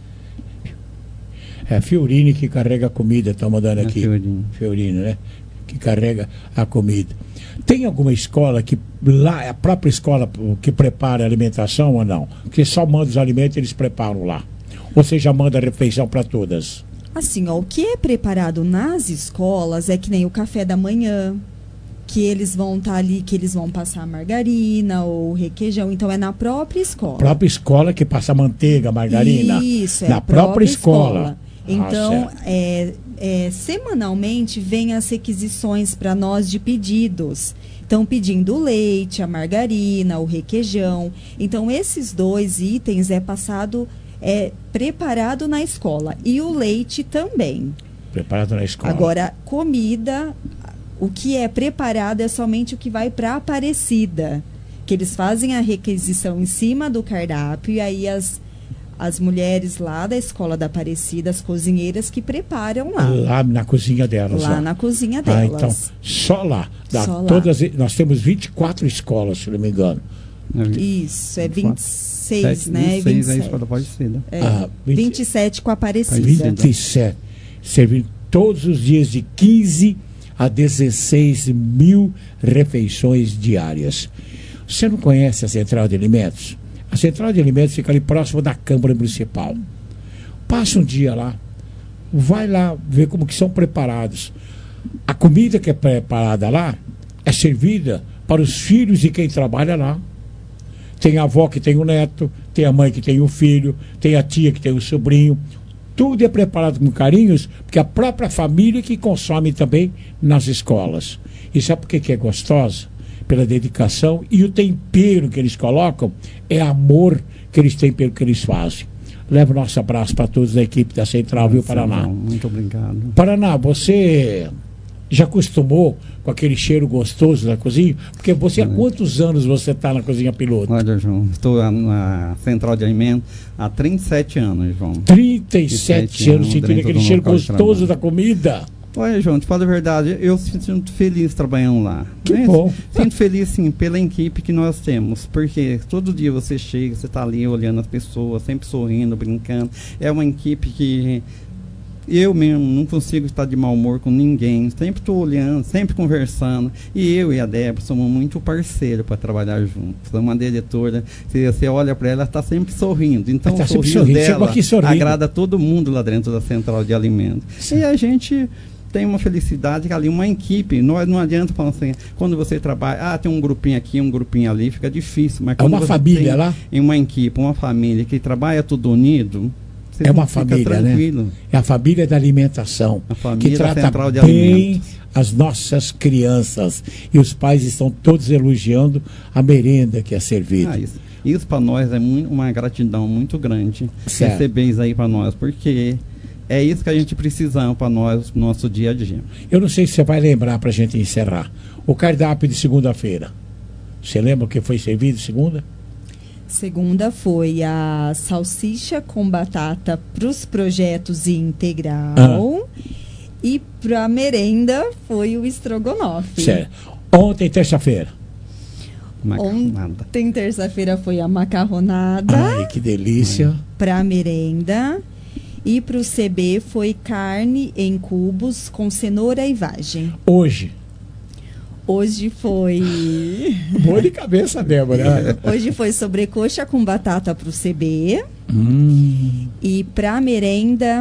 É a Fiorine que carrega a comida, estão mandando É aqui. Fiorine. Fiorine, né? Que carrega a comida. Tem alguma escola que lá, é a própria escola que prepara a alimentação ou não? Porque só manda os alimentos e eles preparam lá. Ou você já manda a refeição para todas? Assim, ó, o que é preparado nas escolas é que nem o café da manhã, que eles vão estar ali, que eles vão passar margarina ou requeijão, então é na própria escola. Própria escola que passa manteiga, margarina. Isso, é na a própria, própria escola. escola. Então, Ah, é, é, semanalmente vem as requisições para nós de pedidos. Então, pedindo o leite, a margarina, o requeijão. Então, esses dois itens é passado, é preparado na escola. E o leite também. preparado na escola. Agora, comida, o que é preparado é somente o que vai para a Aparecida. Que eles fazem a requisição em cima do cardápio e aí as, as mulheres lá da Escola da Aparecida, as cozinheiras que preparam lá. Lá na cozinha delas. Lá ó. na cozinha Ah, delas. então, só lá. Dá Só lá. todas, nós temos vinte e quatro escolas, se não me engano. Isso, é vinte e seis, Sete, né? vinte e seis vinte e é a sete. Escola da Aparecida. É, Ah, vinte vinte e sete com a Aparecida. vinte e sete. Servindo todos os dias de quinze a dezesseis mil refeições diárias. Você não conhece a Central de Alimentos? A Central de Alimentos fica ali próximo da Câmara Municipal. Passa um dia lá, vai lá ver como que são preparados. A comida que é preparada lá é servida para os filhos de quem trabalha lá. Tem a avó que tem o neto, tem a mãe que tem o filho, tem a tia que tem o sobrinho. Tudo é preparado com carinhos, porque a própria família que consome também nas escolas. E sabe por que que é gostosa? Pela dedicação e o tempero que eles colocam, é amor que eles têm pelo que eles fazem. Leva o nosso abraço para todos da equipe da Central, viu, Paraná? Muito obrigado. Paraná, você já acostumou com aquele cheiro gostoso da cozinha? Porque você, há quantos anos você está na cozinha piloto? Olha, João, estou na Central de Alimentos há trinta e sete anos, João. trinta e sete anos sentindo dentro aquele do cheiro local de gostoso trabalho. da comida. Olha, João, te falo a verdade, eu me sinto feliz trabalhando lá. Que Né? bom. Sinto feliz, sim, pela equipe que nós temos, porque todo dia você chega, você está ali olhando as pessoas, sempre sorrindo, brincando. É uma equipe que eu mesmo não consigo estar de mau humor com ninguém, sempre estou olhando, sempre conversando. E eu e a Débora somos muito parceiros para trabalhar juntos. Somos uma diretora, se você olha para ela, ela está sempre sorrindo. Então Ela tá o sempre sorriso sorrindo, sempre dela aqui sorrindo. agrada todo mundo lá dentro da Central de Alimentos. Sim. E a gente tem uma felicidade que ali, uma equipe, não, não adianta falar assim, quando você trabalha, ah, tem um grupinho aqui, um grupinho ali, fica difícil. Mas É quando uma você família tem lá? em uma equipe, uma família que trabalha tudo unido, você É uma fica família, tranquilo. né? É a família da alimentação, A família que da trata Central de bem Alimentos. as nossas crianças. E os pais estão todos elogiando a merenda que é servida. Ah, isso isso para nós é muito, uma gratidão muito grande. Certo. Receber isso aí para nós, porque é isso que a gente precisa para nós, no nosso dia a dia. Eu não sei se você vai lembrar para a gente encerrar. O cardápio de segunda-feira. Você lembra o que foi servido segunda? Segunda foi a salsicha com batata para os projetos e integral. Ah. E para merenda foi o estrogonofe. Certo. Ontem, terça-feira. Ontem, terça-feira, foi a macarronada. Ai, que delícia. Para merenda. E para o C B foi carne em cubos com cenoura e vagem. Hoje. Hoje foi. Boa de cabeça, Débora. Hoje foi sobrecoxa com batata para o C B. Hum. E para merenda,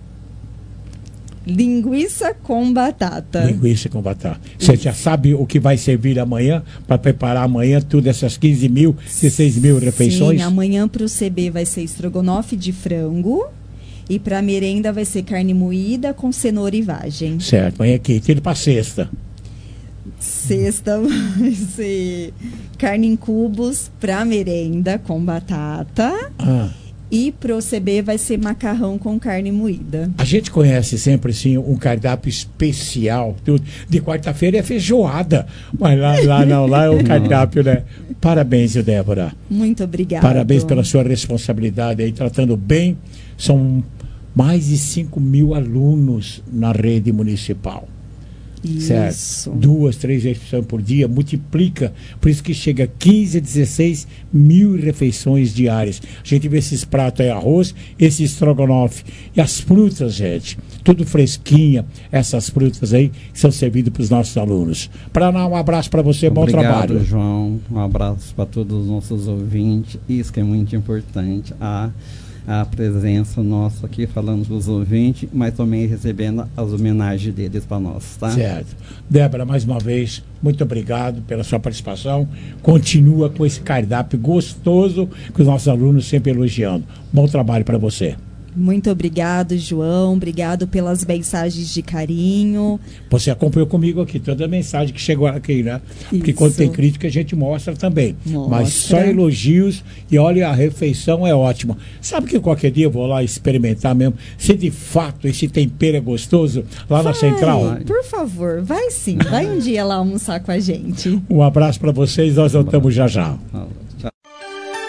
linguiça com batata. Linguiça com batata. Você já sabe o que vai servir amanhã para preparar amanhã tudo essas quinze mil, dezesseis mil refeições? Sim, amanhã para o C B vai ser estrogonofe de frango. E para merenda vai ser carne moída com cenoura e vagem. Certo, amanhã aqui, tira para sexta. Sexta vai ser carne em cubos para merenda com batata. Ah. E pro C B vai ser macarrão com carne moída. A gente conhece sempre sim um cardápio especial. Tudo. De quarta-feira é feijoada. Mas lá, lá não, lá é o cardápio, né? Parabéns, Débora. Muito obrigada. Parabéns pela sua responsabilidade aí, tratando bem. São mais de cinco mil alunos na rede municipal. Isso. Certo? Duas, três refeições por dia, multiplica. Por isso que chega a quinze, dezesseis mil refeições diárias. A gente vê esses pratos aí, arroz, esse estrogonofe. E as frutas, gente, tudo fresquinha. Essas frutas aí que são servidas para os nossos alunos. Paraná, um abraço para você, bom Obrigado, trabalho. João. Um abraço para todos os nossos ouvintes. Isso que é muito importante. A a presença nossa aqui falando com os ouvintes, mas também recebendo as homenagens deles para nós, tá? Certo. Débora, mais uma vez, muito obrigado pela sua participação. Continua com esse cardápio gostoso que os nossos alunos sempre elogiando. Bom trabalho para você. Muito obrigado, João. Obrigado pelas mensagens de carinho. Você acompanhou comigo aqui toda a mensagem que chegou aqui, né? Porque Isso. quando tem crítica a gente mostra também. Mostra. Mas só elogios e olha, a refeição é ótima. Sabe que qualquer dia eu vou lá experimentar mesmo se de fato esse tempero é gostoso lá Vai, na Central? por favor, vai sim. Vai um dia lá almoçar com a gente. Um abraço para vocês, nós voltamos já já.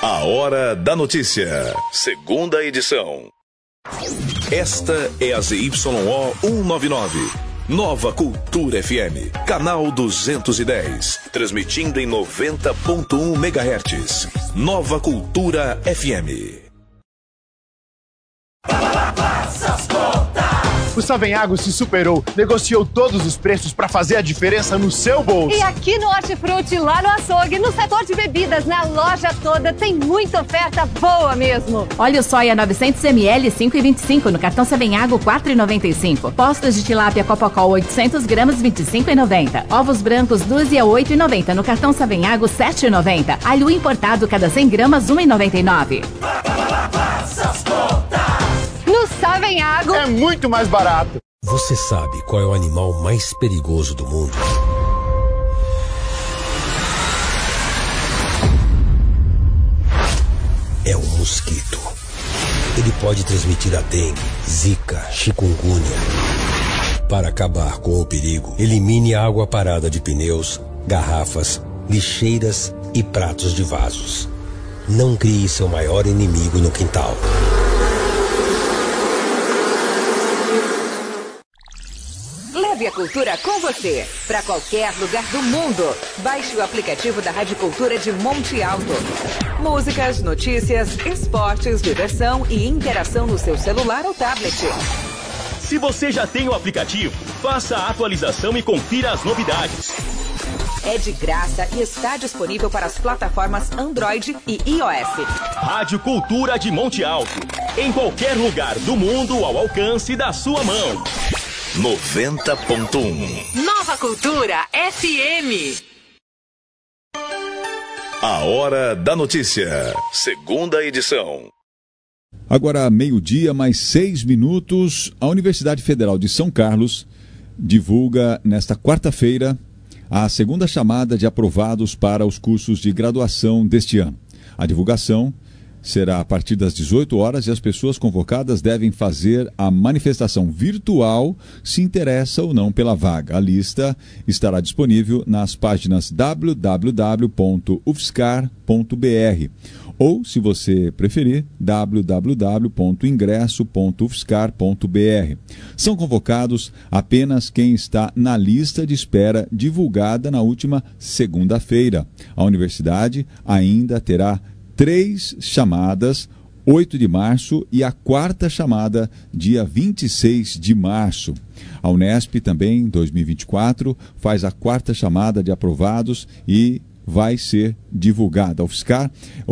A Hora da Notícia, segunda edição. Esta é a Z Y O cento e noventa e nove, Nova Cultura F M, canal duzentos e dez, transmitindo em noventa ponto um megahertz. Nova Cultura F M. O Savenhago se superou, negociou todos os preços para fazer a diferença no seu bolso. E aqui no Hortifruti, lá no açougue, no setor de bebidas, na loja toda, tem muita oferta boa mesmo. Óleo soia novecentos mililitros, cinco reais e vinte e cinco, no cartão Savenhago, quatro reais e noventa e cinco. Postos de tilápia Copacol, oitocentos gramas, vinte e cinco reais e noventa centavos. Ovos brancos, dúzia, oito reais e noventa centavos, no cartão Savenhago, sete reais e noventa centavos. Alho importado, cada cem gramas, um real e noventa e nove centavos. No Savenhago é muito mais barato. Você sabe qual é o animal mais perigoso do mundo? É o mosquito. Ele pode transmitir a dengue, zika, chikungunya. Para acabar com o perigo, elimine a água parada de pneus, garrafas, lixeiras e pratos de vasos. Não crie seu maior inimigo no quintal. Leve a cultura com você, para qualquer lugar do mundo. Baixe o aplicativo da Rádio Cultura de Monte Alto. Músicas, notícias, esportes, diversão e interação no seu celular ou tablet. Se você já tem o aplicativo, faça a atualização e confira as novidades. É de graça e está disponível para as plataformas Android e iOS. Rádio Cultura de Monte Alto. Em qualquer lugar do mundo, ao alcance da sua mão. noventa ponto um. Nova Cultura F M. A Hora da Notícia, segunda edição. Agora, meio-dia, mais seis minutos, a Universidade Federal de São Carlos divulga nesta quarta-feira a segunda chamada de aprovados para os cursos de graduação deste ano. A divulgação será a partir das dezoito horas e as pessoas convocadas devem fazer a manifestação virtual se interessa ou não pela vaga. A lista estará disponível nas páginas w w w ponto u f s c a r ponto b r ou, se você preferir, w w w ponto ingresso ponto u f s c a r ponto b r. São convocados apenas quem está na lista de espera divulgada na última segunda-feira. A universidade ainda terá três chamadas, oito de março e a quarta chamada, dia vinte e seis de março. A Unesp também, em dois mil e vinte e quatro, faz a quarta chamada de aprovados e vai ser divulgada. A U F S C A R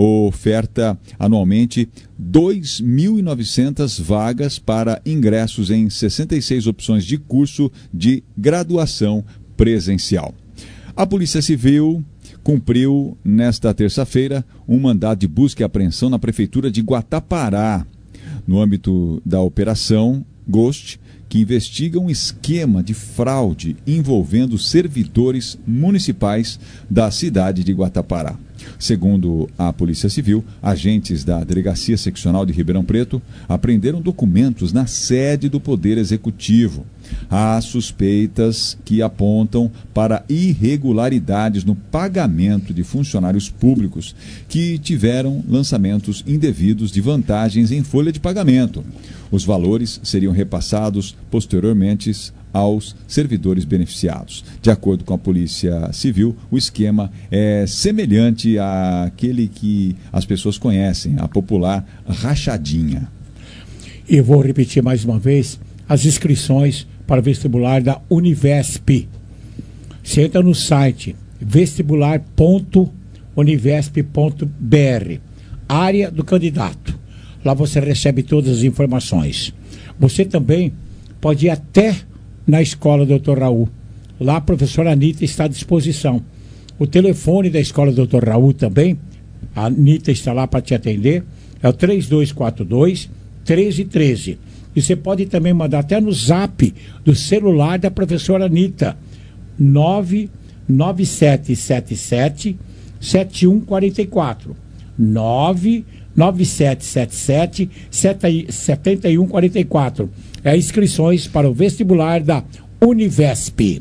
oferta anualmente dois mil e novecentas vagas para ingressos em sessenta e seis opções de curso de graduação presencial. A Polícia Civil cumpriu, nesta terça-feira, um mandado de busca e apreensão na Prefeitura de Guatapará, no âmbito da Operação Ghost, que investiga um esquema de fraude envolvendo servidores municipais da cidade de Guatapará. Segundo a Polícia Civil, agentes da Delegacia Seccional de Ribeirão Preto apreenderam documentos na sede do Poder Executivo. Há suspeitas que apontam para irregularidades no pagamento de funcionários públicos que tiveram lançamentos indevidos de vantagens em folha de pagamento. Os valores seriam repassados posteriormente aos servidores beneficiados. De acordo com a Polícia Civil, o esquema é semelhante àquele que as pessoas conhecem, a popular rachadinha. E vou repetir mais uma vez as inscrições para o vestibular da Univesp. Você entra no site vestibular ponto univesp ponto b r, área do candidato. Lá você recebe todas as informações. Você também pode ir até na escola doutor Raul. Lá a professora Anitta está à disposição. O telefone da escola doutor Raul também, a Anitta está lá para te atender, é o três dois quatro dois, um três um três. E você pode também mandar até no zap do celular da professora Anitta, nove nove sete sete sete, sete um quatro quatro. nove nove sete sete sete, sete um quatro quatro. É inscrições para o vestibular da Univesp.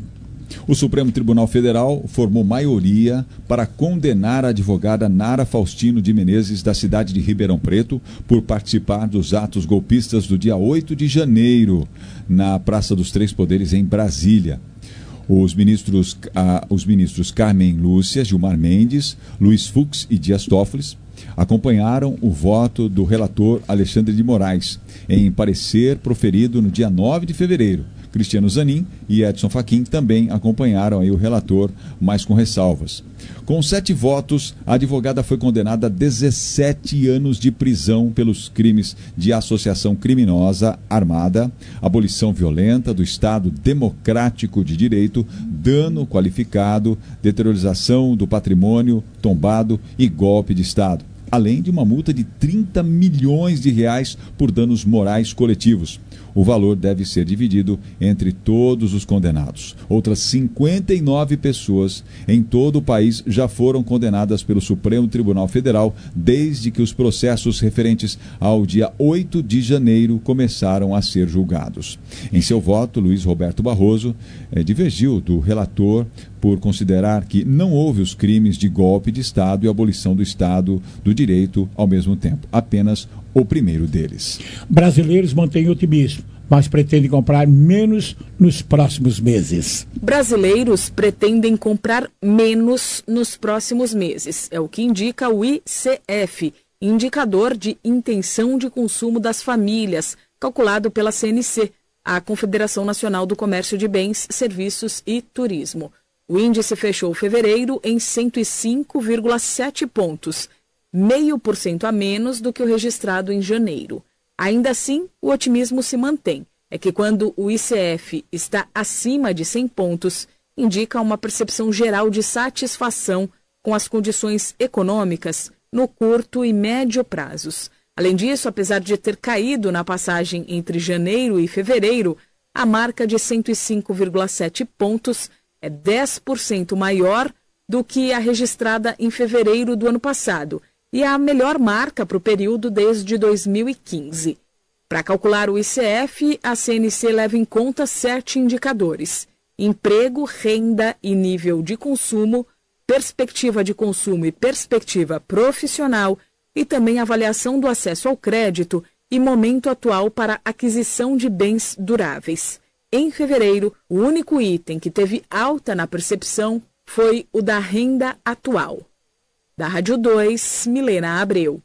O Supremo Tribunal Federal formou maioria para condenar a advogada Nara Faustino de Menezes, da cidade de Ribeirão Preto, por participar dos atos golpistas do dia oito de janeiro, na Praça dos Três Poderes, em Brasília. Os ministros, ah, os ministros Carmen Lúcia, Gilmar Mendes, Luiz Fux e Dias Toffoli acompanharam o voto do relator Alexandre de Moraes, em parecer proferido no dia nove de fevereiro. Cristiano Zanin e Edson Fachin também acompanharam aí o relator, mas com ressalvas. Com sete votos, a advogada foi condenada a dezessete anos de prisão pelos crimes de associação criminosa armada, abolição violenta do Estado Democrático de Direito, dano qualificado, deteriorização do patrimônio tombado e golpe de Estado, além de uma multa de trinta milhões de reais por danos morais coletivos. O valor deve ser dividido entre todos os condenados. Outras cinquenta e nove pessoas em todo o país já foram condenadas pelo Supremo Tribunal Federal desde que os processos referentes ao dia oito de janeiro começaram a ser julgados. Em seu voto, Luiz Roberto Barroso eh, divergiu do relator por considerar que não houve os crimes de golpe de Estado e abolição do Estado do Direito ao mesmo tempo, apenas o primeiro deles. Brasileiros mantêm otimismo, mas pretendem comprar menos nos próximos meses. Brasileiros pretendem comprar menos nos próximos meses. É o que indica o I C F, Indicador de Intenção de Consumo das Famílias, calculado pela C N C, a Confederação Nacional do Comércio de Bens, Serviços e Turismo. O índice fechou fevereiro em cento e cinco vírgula sete pontos, meio por cento a menos do que o registrado em janeiro. Ainda assim, o otimismo se mantém. É que quando o I C F está acima de cem pontos, indica uma percepção geral de satisfação com as condições econômicas no curto e médio prazos. Além disso, apesar de ter caído na passagem entre janeiro e fevereiro, a marca de cento e cinco vírgula sete pontos é dez por cento maior do que a registrada em fevereiro do ano passado, e é a melhor marca para o período desde dois mil e quinze. Para calcular o I C F, a C N C leva em conta sete indicadores: emprego, renda e nível de consumo, perspectiva de consumo e perspectiva profissional, e também avaliação do acesso ao crédito e momento atual para aquisição de bens duráveis. Em fevereiro, o único item que teve alta na percepção foi o da renda atual. Da Rádio dois, Milena Abreu.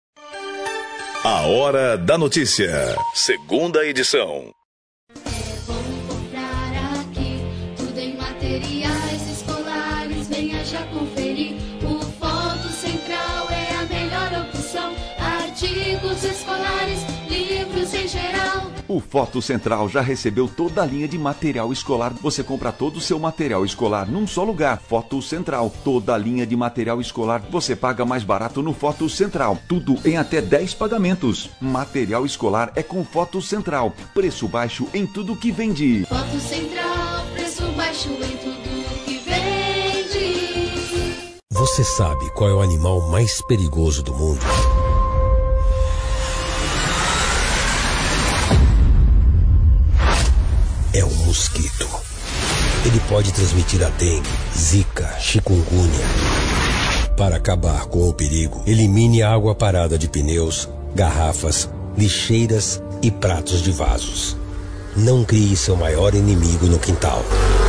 A Hora da Notícia, segunda edição. É bom comprar aqui, tudo em materiais escolares, venha já conferir. O Foto Central é a melhor opção, artigos escolares, livros em geral. O Foto Central já recebeu toda a linha de material escolar. Você compra todo o seu material escolar num só lugar. Foto Central. Toda a linha de material escolar você paga mais barato no Foto Central. Tudo em até dez pagamentos. Material escolar é com Foto Central. Preço baixo em tudo que vende. Foto Central, preço baixo em tudo que vende. Você sabe qual é o animal mais perigoso do mundo? É o mosquito. Ele pode transmitir a dengue, zika, chikungunya. Para acabar com o perigo, elimine a água parada de pneus, garrafas, lixeiras e pratos de vasos. Não crie seu maior inimigo no quintal.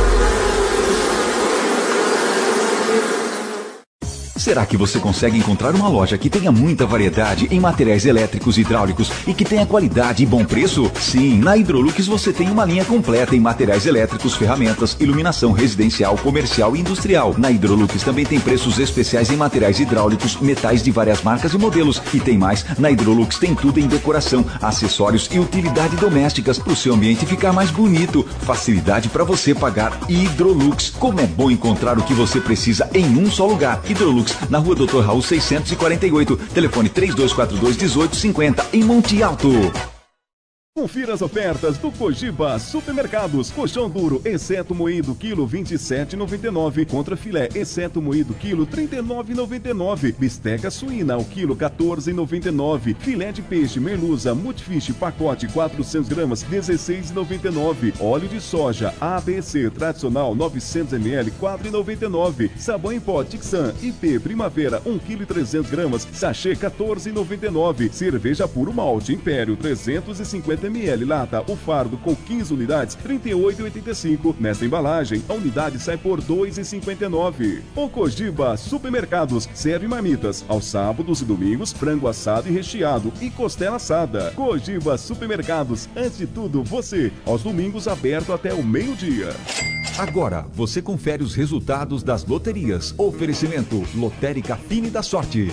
Será que você consegue encontrar uma loja que tenha muita variedade em materiais elétricos e hidráulicos e que tenha qualidade e bom preço? Sim, na Hidrolux você tem uma linha completa em materiais elétricos, ferramentas, iluminação residencial, comercial e industrial. Na Hidrolux também tem preços especiais em materiais hidráulicos, metais de várias marcas e modelos. E tem mais, na Hidrolux tem tudo em decoração, acessórios e utilidade domésticas para o seu ambiente ficar mais bonito. Facilidade para você pagar. Hidrolux. Como é bom encontrar o que você precisa em um só lugar. Hidrolux, na Rua doutor Raul seiscentos e quarenta e oito, telefone três dois quatro dois, um oito cinco zero, em Monte Alto. Confira as ofertas do Cogiba Supermercados. Colchão duro, exceto moído, quilo vinte e sete reais e noventa e nove centavos. Contra filé, exceto moído, quilo trinta e nove reais e noventa e nove centavos. Bisteca suína, o quilo quatorze reais e noventa e nove centavos. Filé de peixe, merluza, multifish, pacote quatrocentas gramas, dezesseis reais e noventa e nove centavos. Óleo de soja, A B C, tradicional, novecentos mililitros, quatro reais e noventa e nove centavos. Sabão em pó, Tixan, I P, Primavera, um quilo e trezentas gramas, sachê quatorze reais e noventa e nove centavos. Cerveja puro malte, Império, trezentos e cinquenta mililitros, lata, o fardo com quinze unidades, trinta e oito reais e oitenta e cinco centavos. Nesta embalagem, a unidade sai por dois reais e cinquenta e nove centavos. O Cogiba Supermercados serve marmitas aos sábados e domingos, frango assado e recheado e costela assada. Cogiba Supermercados, antes de tudo você, aos domingos aberto até o meio-dia. Agora, você confere os resultados das loterias. Oferecimento Lotérica Fine da Sorte.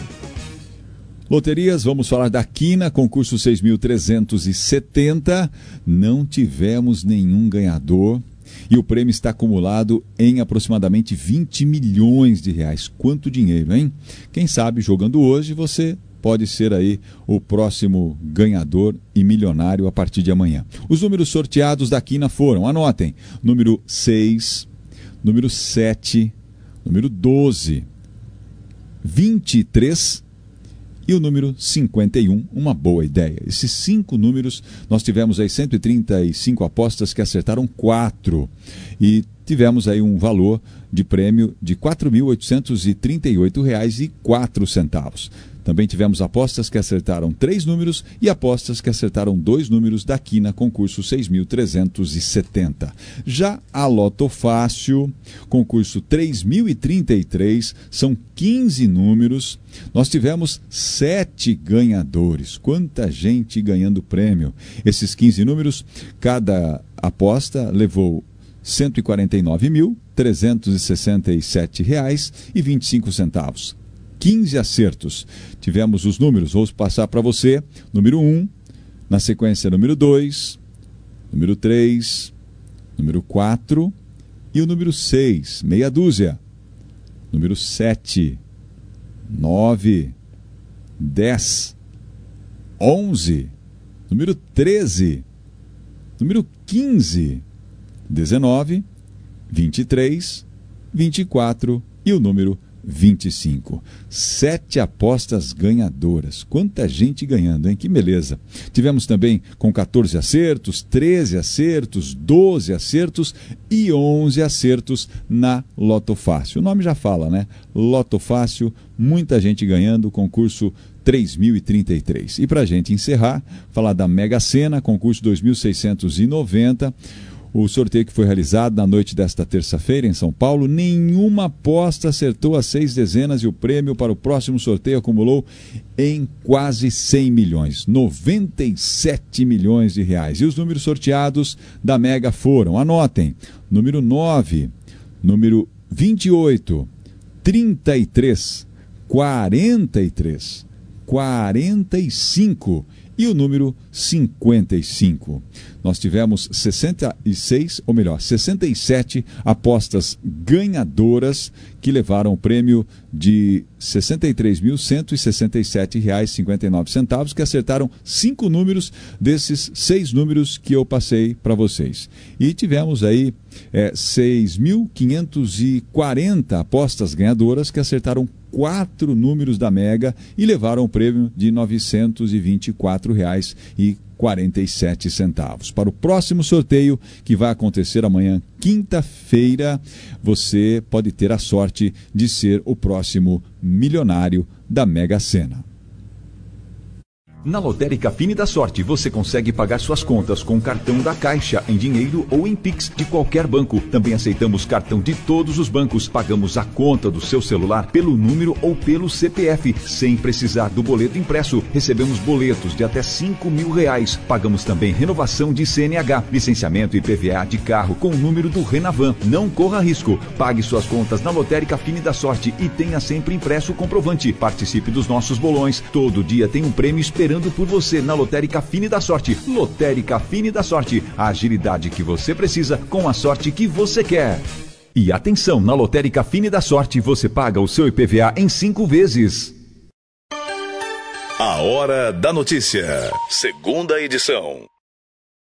Loterias, vamos falar da Quina, concurso seis mil trezentos e setenta. Não tivemos nenhum ganhador e o prêmio está acumulado em aproximadamente vinte milhões de reais. Quanto dinheiro, hein? Quem sabe, jogando hoje, você pode ser aí o próximo ganhador e milionário a partir de amanhã. Os números sorteados da Quina foram, anotem, número seis, número sete, número doze, vinte e três e o número cinquenta e um, uma boa ideia. Esses cinco números, nós tivemos aí cento e trinta e cinco apostas que acertaram quatro. E tivemos aí um valor de prêmio de quatro mil oitocentos e trinta e oito reais e quatro centavos. Também tivemos apostas que acertaram três números e apostas que acertaram dois números da Quina, concurso seis mil trezentos e setenta. Já a Loto Fácil, concurso três mil e trinta e três, são quinze números. Nós tivemos sete ganhadores. Quanta gente ganhando prêmio. Esses quinze números, cada aposta levou cento e quarenta e nove mil trezentos e sessenta e sete reais e vinte e cinco centavos. quinze acertos. Tivemos os números, vou passar para você. Número um, na sequência número dois, número três, número quatro e o número seis, meia dúzia. Número sete, nove, dez, onze, número treze, número quinze, dezenove, vinte e três, vinte e quatro e o número vinte e cinco. Sete apostas ganhadoras. Quanta gente ganhando, hein? Que beleza. Tivemos também com quatorze acertos, treze acertos, doze acertos e onze acertos na Loto Fácil. O nome já fala, né? Loto Fácil, muita gente ganhando, concurso três mil e trinta e três. E para a gente encerrar, falar da Mega Sena, concurso dois mil seiscentos e noventa. O sorteio que foi realizado na noite desta terça-feira em São Paulo, nenhuma aposta acertou as seis dezenas e o prêmio para o próximo sorteio acumulou em quase cem milhões, noventa e sete milhões de reais. E os números sorteados da Mega foram, anotem, número nove, número vinte e oito, trinta e três, quarenta e três, quarenta e cinco e o número cinquenta e cinco. Nós tivemos sessenta e seis, ou melhor, sessenta e sete apostas ganhadoras que levaram o prêmio de sessenta e três mil cento e sessenta e sete reais e cinquenta e nove centavos, que acertaram cinco números desses seis números que eu passei para vocês. E tivemos aí é, seis mil quinhentos e quarenta apostas ganhadoras que acertaram quatro números da Mega e levaram o prêmio de novecentos e vinte e quatro reais e quarenta e sete centavos. Para o próximo sorteio, que vai acontecer amanhã, quinta-feira, você pode ter a sorte de ser o próximo milionário da Mega Sena. Na Lotérica Fine da Sorte, você consegue pagar suas contas com cartão da Caixa, em dinheiro ou em Pix de qualquer banco. Também aceitamos cartão de todos os bancos. Pagamos a conta do seu celular pelo número ou pelo C P F, sem precisar do boleto impresso. Recebemos boletos de até cinco mil reais. Pagamos também renovação de C N H, licenciamento e I P V A de carro com o número do Renavan. Não corra risco. Pague suas contas na Lotérica Fine da Sorte e tenha sempre impresso o comprovante. Participe dos nossos bolões. Todo dia tem um prêmio esperando por você na Lotérica Fine da Sorte. Lotérica Fine da Sorte, a agilidade que você precisa com a sorte que você quer. E atenção, na Lotérica Fine da Sorte você paga o seu I P V A em cinco vezes. A Hora da Notícia, segunda edição.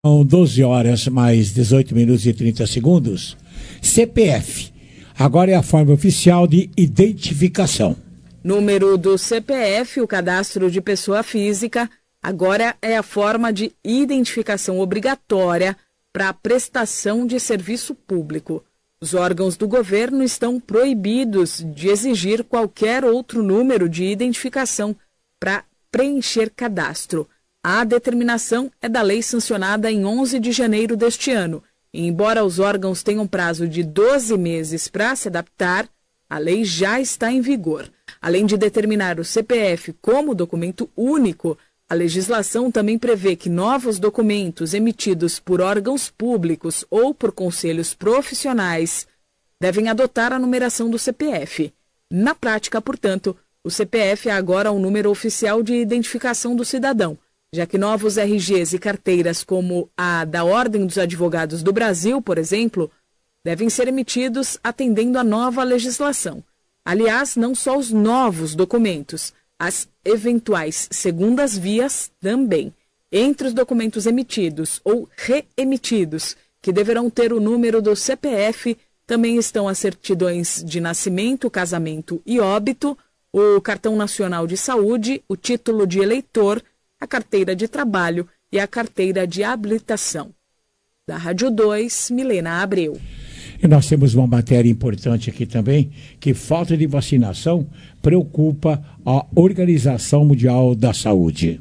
São doze horas mais dezoito minutos e trinta segundos. C P F. Agora é a forma oficial de identificação. Número do C P F, o cadastro de pessoa física, agora é a forma de identificação obrigatória para a prestação de serviço público. Os órgãos do governo estão proibidos de exigir qualquer outro número de identificação para preencher cadastro. A determinação é da lei sancionada em onze de janeiro deste ano. E, embora os órgãos tenham prazo de doze meses para se adaptar, a lei já está em vigor. Além de determinar o C P F como documento único, a legislação também prevê que novos documentos emitidos por órgãos públicos ou por conselhos profissionais devem adotar a numeração do C P F. Na prática, portanto, o C P F é agora o número oficial de identificação do cidadão, já que novos R Gs e carteiras como a da Ordem dos Advogados do Brasil, por exemplo, devem ser emitidos atendendo à nova legislação. Aliás, não só os novos documentos, as eventuais segundas vias também. Entre os documentos emitidos ou reemitidos, que deverão ter o número do C P F, também estão as certidões de nascimento, casamento e óbito, o cartão nacional de saúde, o título de eleitor, a carteira de trabalho e a carteira de habilitação. Da Rádio dois, Milena Abreu. E nós temos uma matéria importante aqui também, que falta de vacinação preocupa a Organização Mundial da Saúde.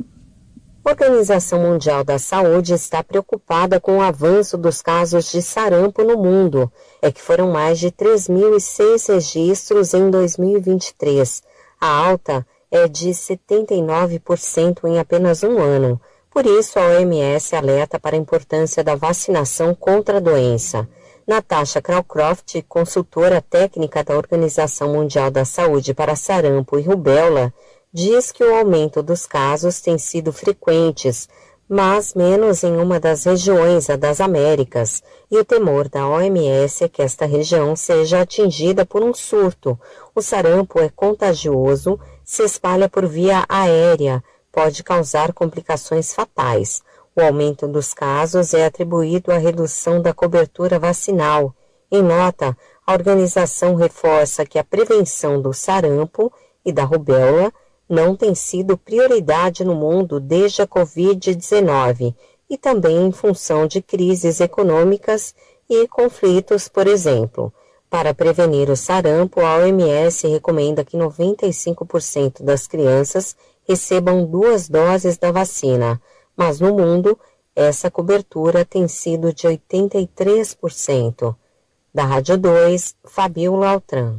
A Organização Mundial da Saúde está preocupada com o avanço dos casos de sarampo no mundo. É que foram mais de três mil e seis registros em dois mil e vinte e três. A alta é de setenta e nove por cento em apenas um ano. Por isso, a O M S alerta para a importância da vacinação contra a doença. Natasha Crowcroft, consultora técnica da Organização Mundial da Saúde para sarampo e rubéola, diz que o aumento dos casos tem sido frequentes, mas menos em uma das regiões, a das Américas, e o temor da O M S é que esta região seja atingida por um surto. O sarampo é contagioso, se espalha por via aérea, pode causar complicações fatais. O aumento dos casos é atribuído à redução da cobertura vacinal. Em nota, a organização reforça que a prevenção do sarampo e da rubéola não tem sido prioridade no mundo desde a covid dezenove e também em função de crises econômicas e conflitos, por exemplo. Para prevenir o sarampo, a O M S recomenda que noventa e cinco por cento das crianças recebam duas doses da vacina, mas no mundo essa cobertura tem sido de oitenta e três por cento. Da Rádio dois, Fabiola Altran.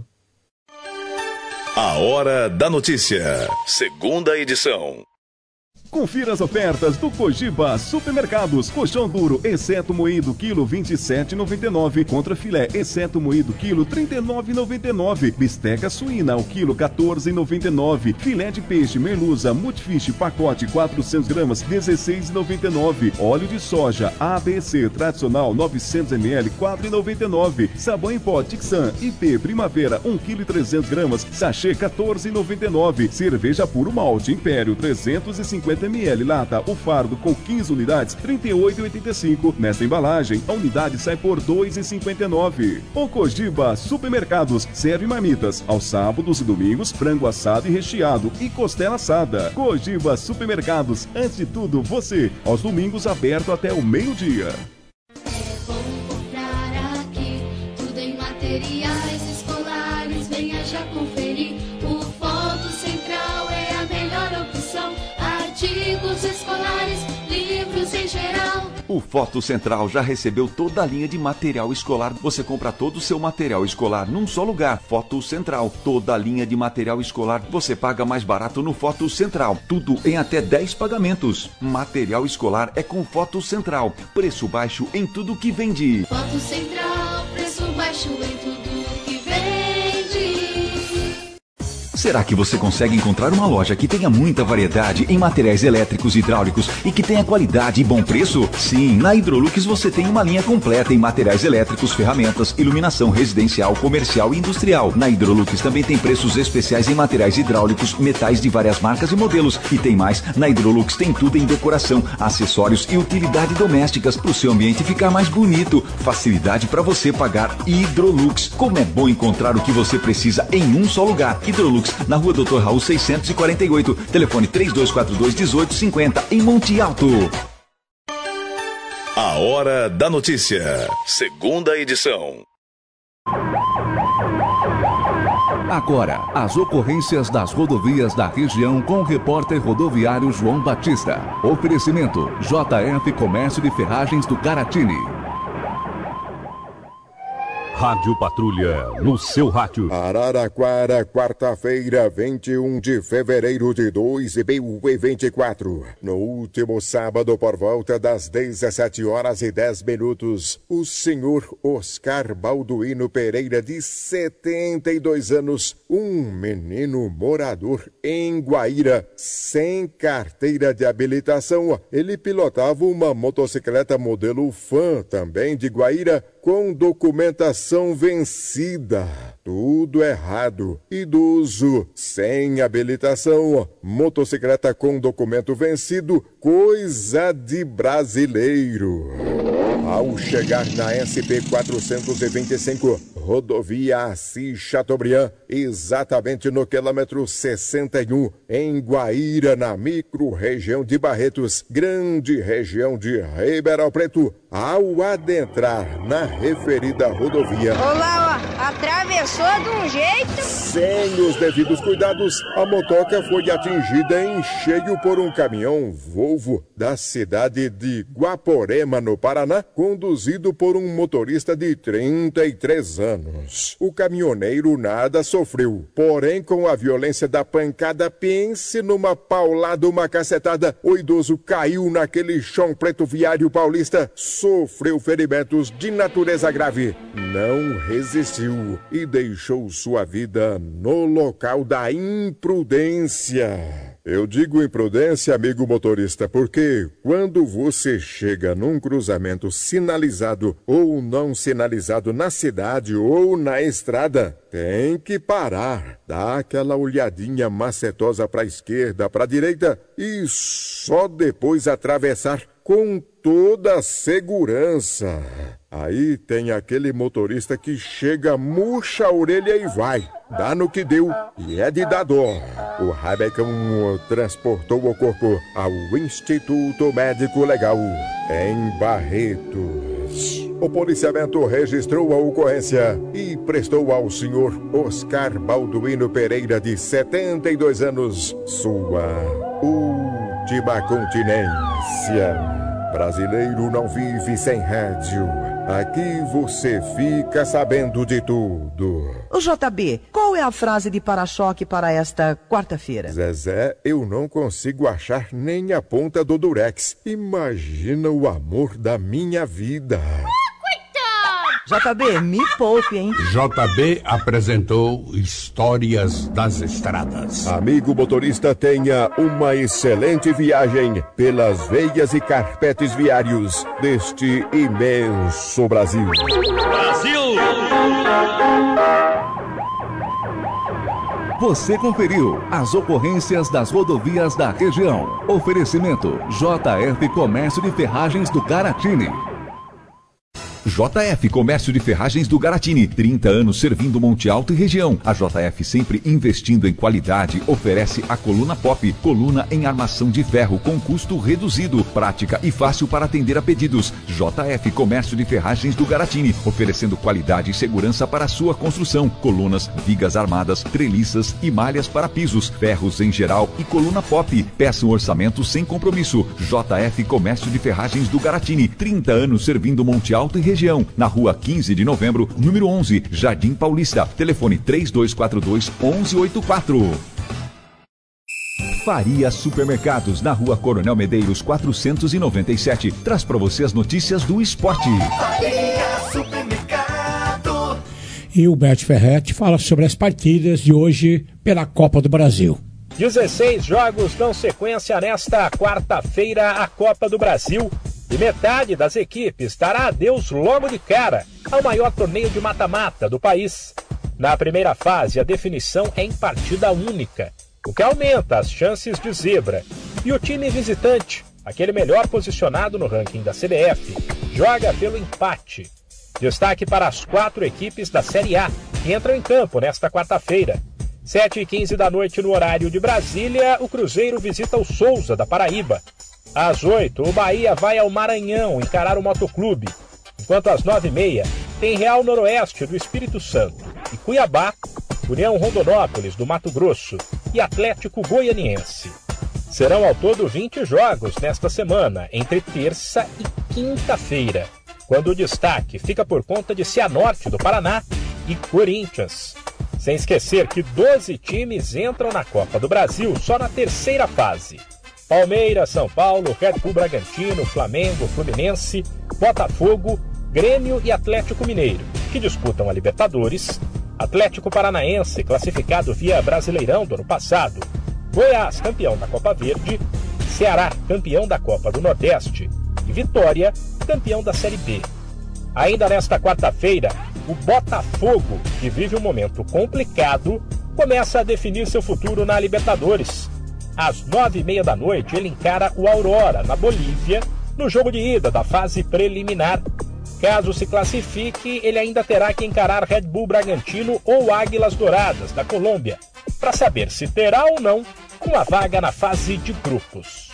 A Hora da Notícia, segunda edição. Confira as ofertas do Cogiba Supermercados. Colchão duro, exceto moído, quilo vinte e sete reais e noventa e nove centavos. Contra filé, exceto moído, quilo trinta e nove reais e noventa e nove centavos. Bisteca suína, o quilo quatorze reais e noventa e nove centavos. Filé de peixe, merluza, multifish, pacote quatrocentas gramas, dezesseis reais e noventa e nove centavos. Óleo de soja, A B C, tradicional, novecentos mililitros, quatro reais e noventa e nove centavos. Sabão em pó, Tixan, I P, Primavera, um quilo e trezentas gramas, sachê quatorze reais e noventa e nove centavos. Cerveja puro malte, Império, trezentos e cinquenta mililitros, lata, o fardo com quinze unidades, trinta e oito reais e oitenta e cinco centavos. Nesta embalagem, a unidade sai por dois reais e cinquenta e nove centavos. O Cogiba Supermercados serve marmitas. Aos sábados e domingos, frango assado e recheado e costela assada. Cogiba Supermercados, antes de tudo, você. Aos domingos, aberto até o meio-dia. Tudo em materiais escolares, venha já conferir. O Foto Central é a melhor opção. Artigos escolares, livros em geral. O Foto Central já recebeu toda a linha de material escolar. Você compra todo o seu material escolar num só lugar. Foto Central. Toda a linha de material escolar você paga mais barato no Foto Central. Tudo em até dez pagamentos. Material escolar é com Foto Central. Preço baixo em tudo que vende. Foto Central, preço baixo em tudo que vende. Será que você consegue encontrar uma loja que tenha muita variedade em materiais elétricos e hidráulicos e que tenha qualidade e bom preço? Sim, na Hidrolux você tem uma linha completa em materiais elétricos, ferramentas, iluminação residencial, comercial e industrial. Na Hidrolux também tem preços especiais em materiais hidráulicos, metais de várias marcas e modelos. E tem mais, na Hidrolux tem tudo em decoração, acessórios e utilidade domésticas para o seu ambiente ficar mais bonito. Facilidade para você pagar. Hidrolux. Como é bom encontrar o que você precisa em um só lugar. Hidrolux, na rua doutor Raul seiscentos e quarenta e oito. Telefone três dois quatro dois, um oito cinco zero, em Monte Alto. A Hora da Notícia. Segunda edição. Agora, as ocorrências das rodovias da região com o repórter rodoviário João Batista. Oferecimento J F Comércio de Ferragens do Caratini. Rádio Patrulha, no seu rádio. Araraquara, quarta-feira, vinte e um de fevereiro de dois mil e vinte e quatro. No último sábado, por volta das dezessete horas e dez minutos, o senhor Oscar Balduino Pereira, de setenta e dois anos, um menino morador em Guaíra, sem carteira de habilitação, ele pilotava uma motocicleta modelo Fan, também de Guaíra, com documentação vencida. Tudo errado. Idoso, sem habilitação, motocicleta com documento vencido, coisa de brasileiro. Ao chegar na S P quatrocentos e vinte e cinco, rodovia Assis Chateaubriand, exatamente no quilômetro sessenta e um, em Guaíra, na micro-região de Barretos, grande região de Ribeirão Preto, ao adentrar na referida rodovia... Olá, ó, atravessou de um jeito... Sem os devidos cuidados, a motoca foi atingida em cheio por um caminhão Volvo da cidade de Guaporema, no Paraná, conduzido por um motorista de trinta e três anos. O caminhoneiro nada sofreu, porém, com a violência da pancada, pense numa paulada, uma cacetada, o idoso caiu naquele chão preto viário paulista, sofreu ferimentos de natureza grave, não resistiu e deixou sua vida no local da imprudência. Eu digo imprudência, amigo motorista, porque quando você chega num cruzamento sinalizado ou não sinalizado na cidade ou na estrada, tem que parar, dar aquela olhadinha macetosa para a esquerda, para a direita e só depois atravessar com toda a segurança. Aí tem aquele motorista que chega, murcha a orelha e vai. Dá no que deu e é de dar dó. O Rabecão transportou o corpo ao Instituto Médico Legal em Barretos. O policiamento registrou a ocorrência e prestou ao senhor Oscar Balduino Pereira, de setenta e dois anos, sua última continência. Brasileiro não vive sem rádio. Aqui você fica sabendo de tudo. O J B, qual é a frase de para-choque para esta quarta-feira? Zezé, eu não consigo achar nem a ponta do durex. Imagina o amor da minha vida. J B, me poupe, hein? J B apresentou Histórias das Estradas. Amigo motorista, tenha uma excelente viagem pelas veias e carpetes viários deste imenso Brasil. Brasil! Você conferiu as ocorrências das rodovias da região. Oferecimento J F Comércio de Ferragens do Caratini. J F Comércio de Ferragens do Garatini, trinta anos servindo Monte Alto e região. A J F, sempre investindo em qualidade, oferece a coluna Pop, coluna em armação de ferro com custo reduzido, prática e fácil para atender a pedidos. J F Comércio de Ferragens do Garatini, oferecendo qualidade e segurança para a sua construção. Colunas, vigas armadas, treliças e malhas para pisos, ferros em geral e coluna Pop. Peça um orçamento sem compromisso. J F Comércio de Ferragens do Garatini, trinta anos servindo Monte Alto e região. Região, na rua quinze de novembro, número onze, Jardim Paulista. Telefone três dois quatro dois, um um oito quatro. Faria Supermercados, na rua Coronel Medeiros, quatrocentos e noventa e sete. Traz para você as notícias do esporte. Faria Supermercado. E o Bert Ferretti fala sobre as partidas de hoje pela Copa do Brasil. dezesseis jogos dão sequência nesta quarta-feira à Copa do Brasil. E metade das equipes dará adeus logo de cara ao maior torneio de mata-mata do país. Na primeira fase, a definição é em partida única, o que aumenta as chances de zebra. E o time visitante, aquele melhor posicionado no ranking da C B F, joga pelo empate. Destaque para as quatro equipes da Série A, que entram em campo nesta quarta-feira. sete e quinze da noite no horário de Brasília, o Cruzeiro visita o Souza, da Paraíba. Às oito, o Bahia vai ao Maranhão encarar o Motoclube. Enquanto às nove e meia, tem Real Noroeste, do Espírito Santo. E Cuiabá, União Rondonópolis, do Mato Grosso. E Atlético Goianiense. Serão ao todo vinte jogos nesta semana, entre terça e quinta-feira, quando o destaque fica por conta de Cianorte, do Paraná, e Corinthians. Sem esquecer que doze times entram na Copa do Brasil só na terceira fase. Palmeiras, São Paulo, Red Bull Bragantino, Flamengo, Fluminense, Botafogo, Grêmio e Atlético Mineiro, que disputam a Libertadores, Atlético Paranaense, classificado via Brasileirão do ano passado, Goiás, campeão da Copa Verde, Ceará, campeão da Copa do Nordeste, e Vitória, campeão da Série B. Ainda nesta quarta-feira, o Botafogo, que vive um momento complicado, começa a definir seu futuro na Libertadores. Às nove e meia da noite, ele encara o Aurora, na Bolívia, no jogo de ida da fase preliminar. Caso se classifique, ele ainda terá que encarar Red Bull Bragantino ou Águilas Douradas, da Colômbia, para saber se terá ou não uma vaga na fase de grupos.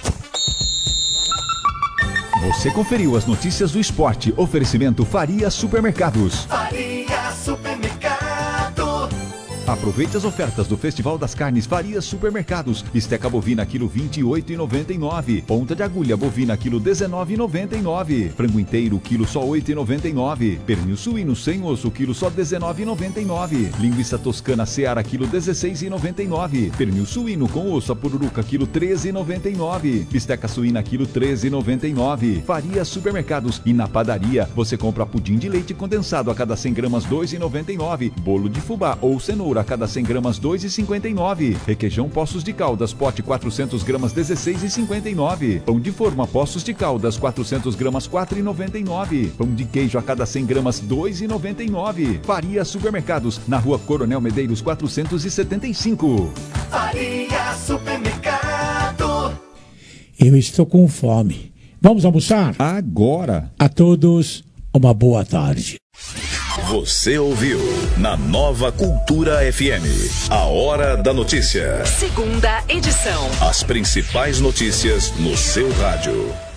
Você conferiu as notícias do esporte. Oferecimento Faria Supermercados. Faria Supermercado. Aproveite as ofertas do Festival das Carnes Faria Supermercados. Bisteca bovina quilo vinte e oito reais e noventa e nove centavos. Ponta de agulha bovina quilo dezenove reais e noventa e nove centavos. Frango inteiro quilo só oito reais e noventa e nove centavos. Pernil suíno sem osso quilo só dezenove reais e noventa e nove centavos. Linguiça toscana Seara quilo dezesseis reais e noventa e nove centavos. Pernil suíno com osso a pururuca quilo treze reais e noventa e nove centavos. Bisteca suína quilo treze reais e noventa e nove centavos. Faria Supermercados. E na padaria você compra pudim de leite condensado a cada cem gramas dois reais e noventa e nove centavos. Bolo de fubá ou cenoura a cada cem gramas dois reais e cinquenta e nove centavos. Requeijão Poços de Caldas pote quatrocentas gramas dezesseis reais e cinquenta e nove centavos. Pão de forma Poços de Caldas quatrocentas gramas quatro reais e noventa e nove centavos. Pão de queijo a cada cem gramas dois reais e noventa e nove centavos. Faria Supermercados, na Rua Coronel Medeiros quatrocentos e setenta e cinco. Faria Supermercado. Eu estou com fome. Vamos almoçar? Agora. A todos, uma boa tarde. Você ouviu na Nova Cultura F M, a Hora da Notícia. Segunda edição. As principais notícias no seu rádio.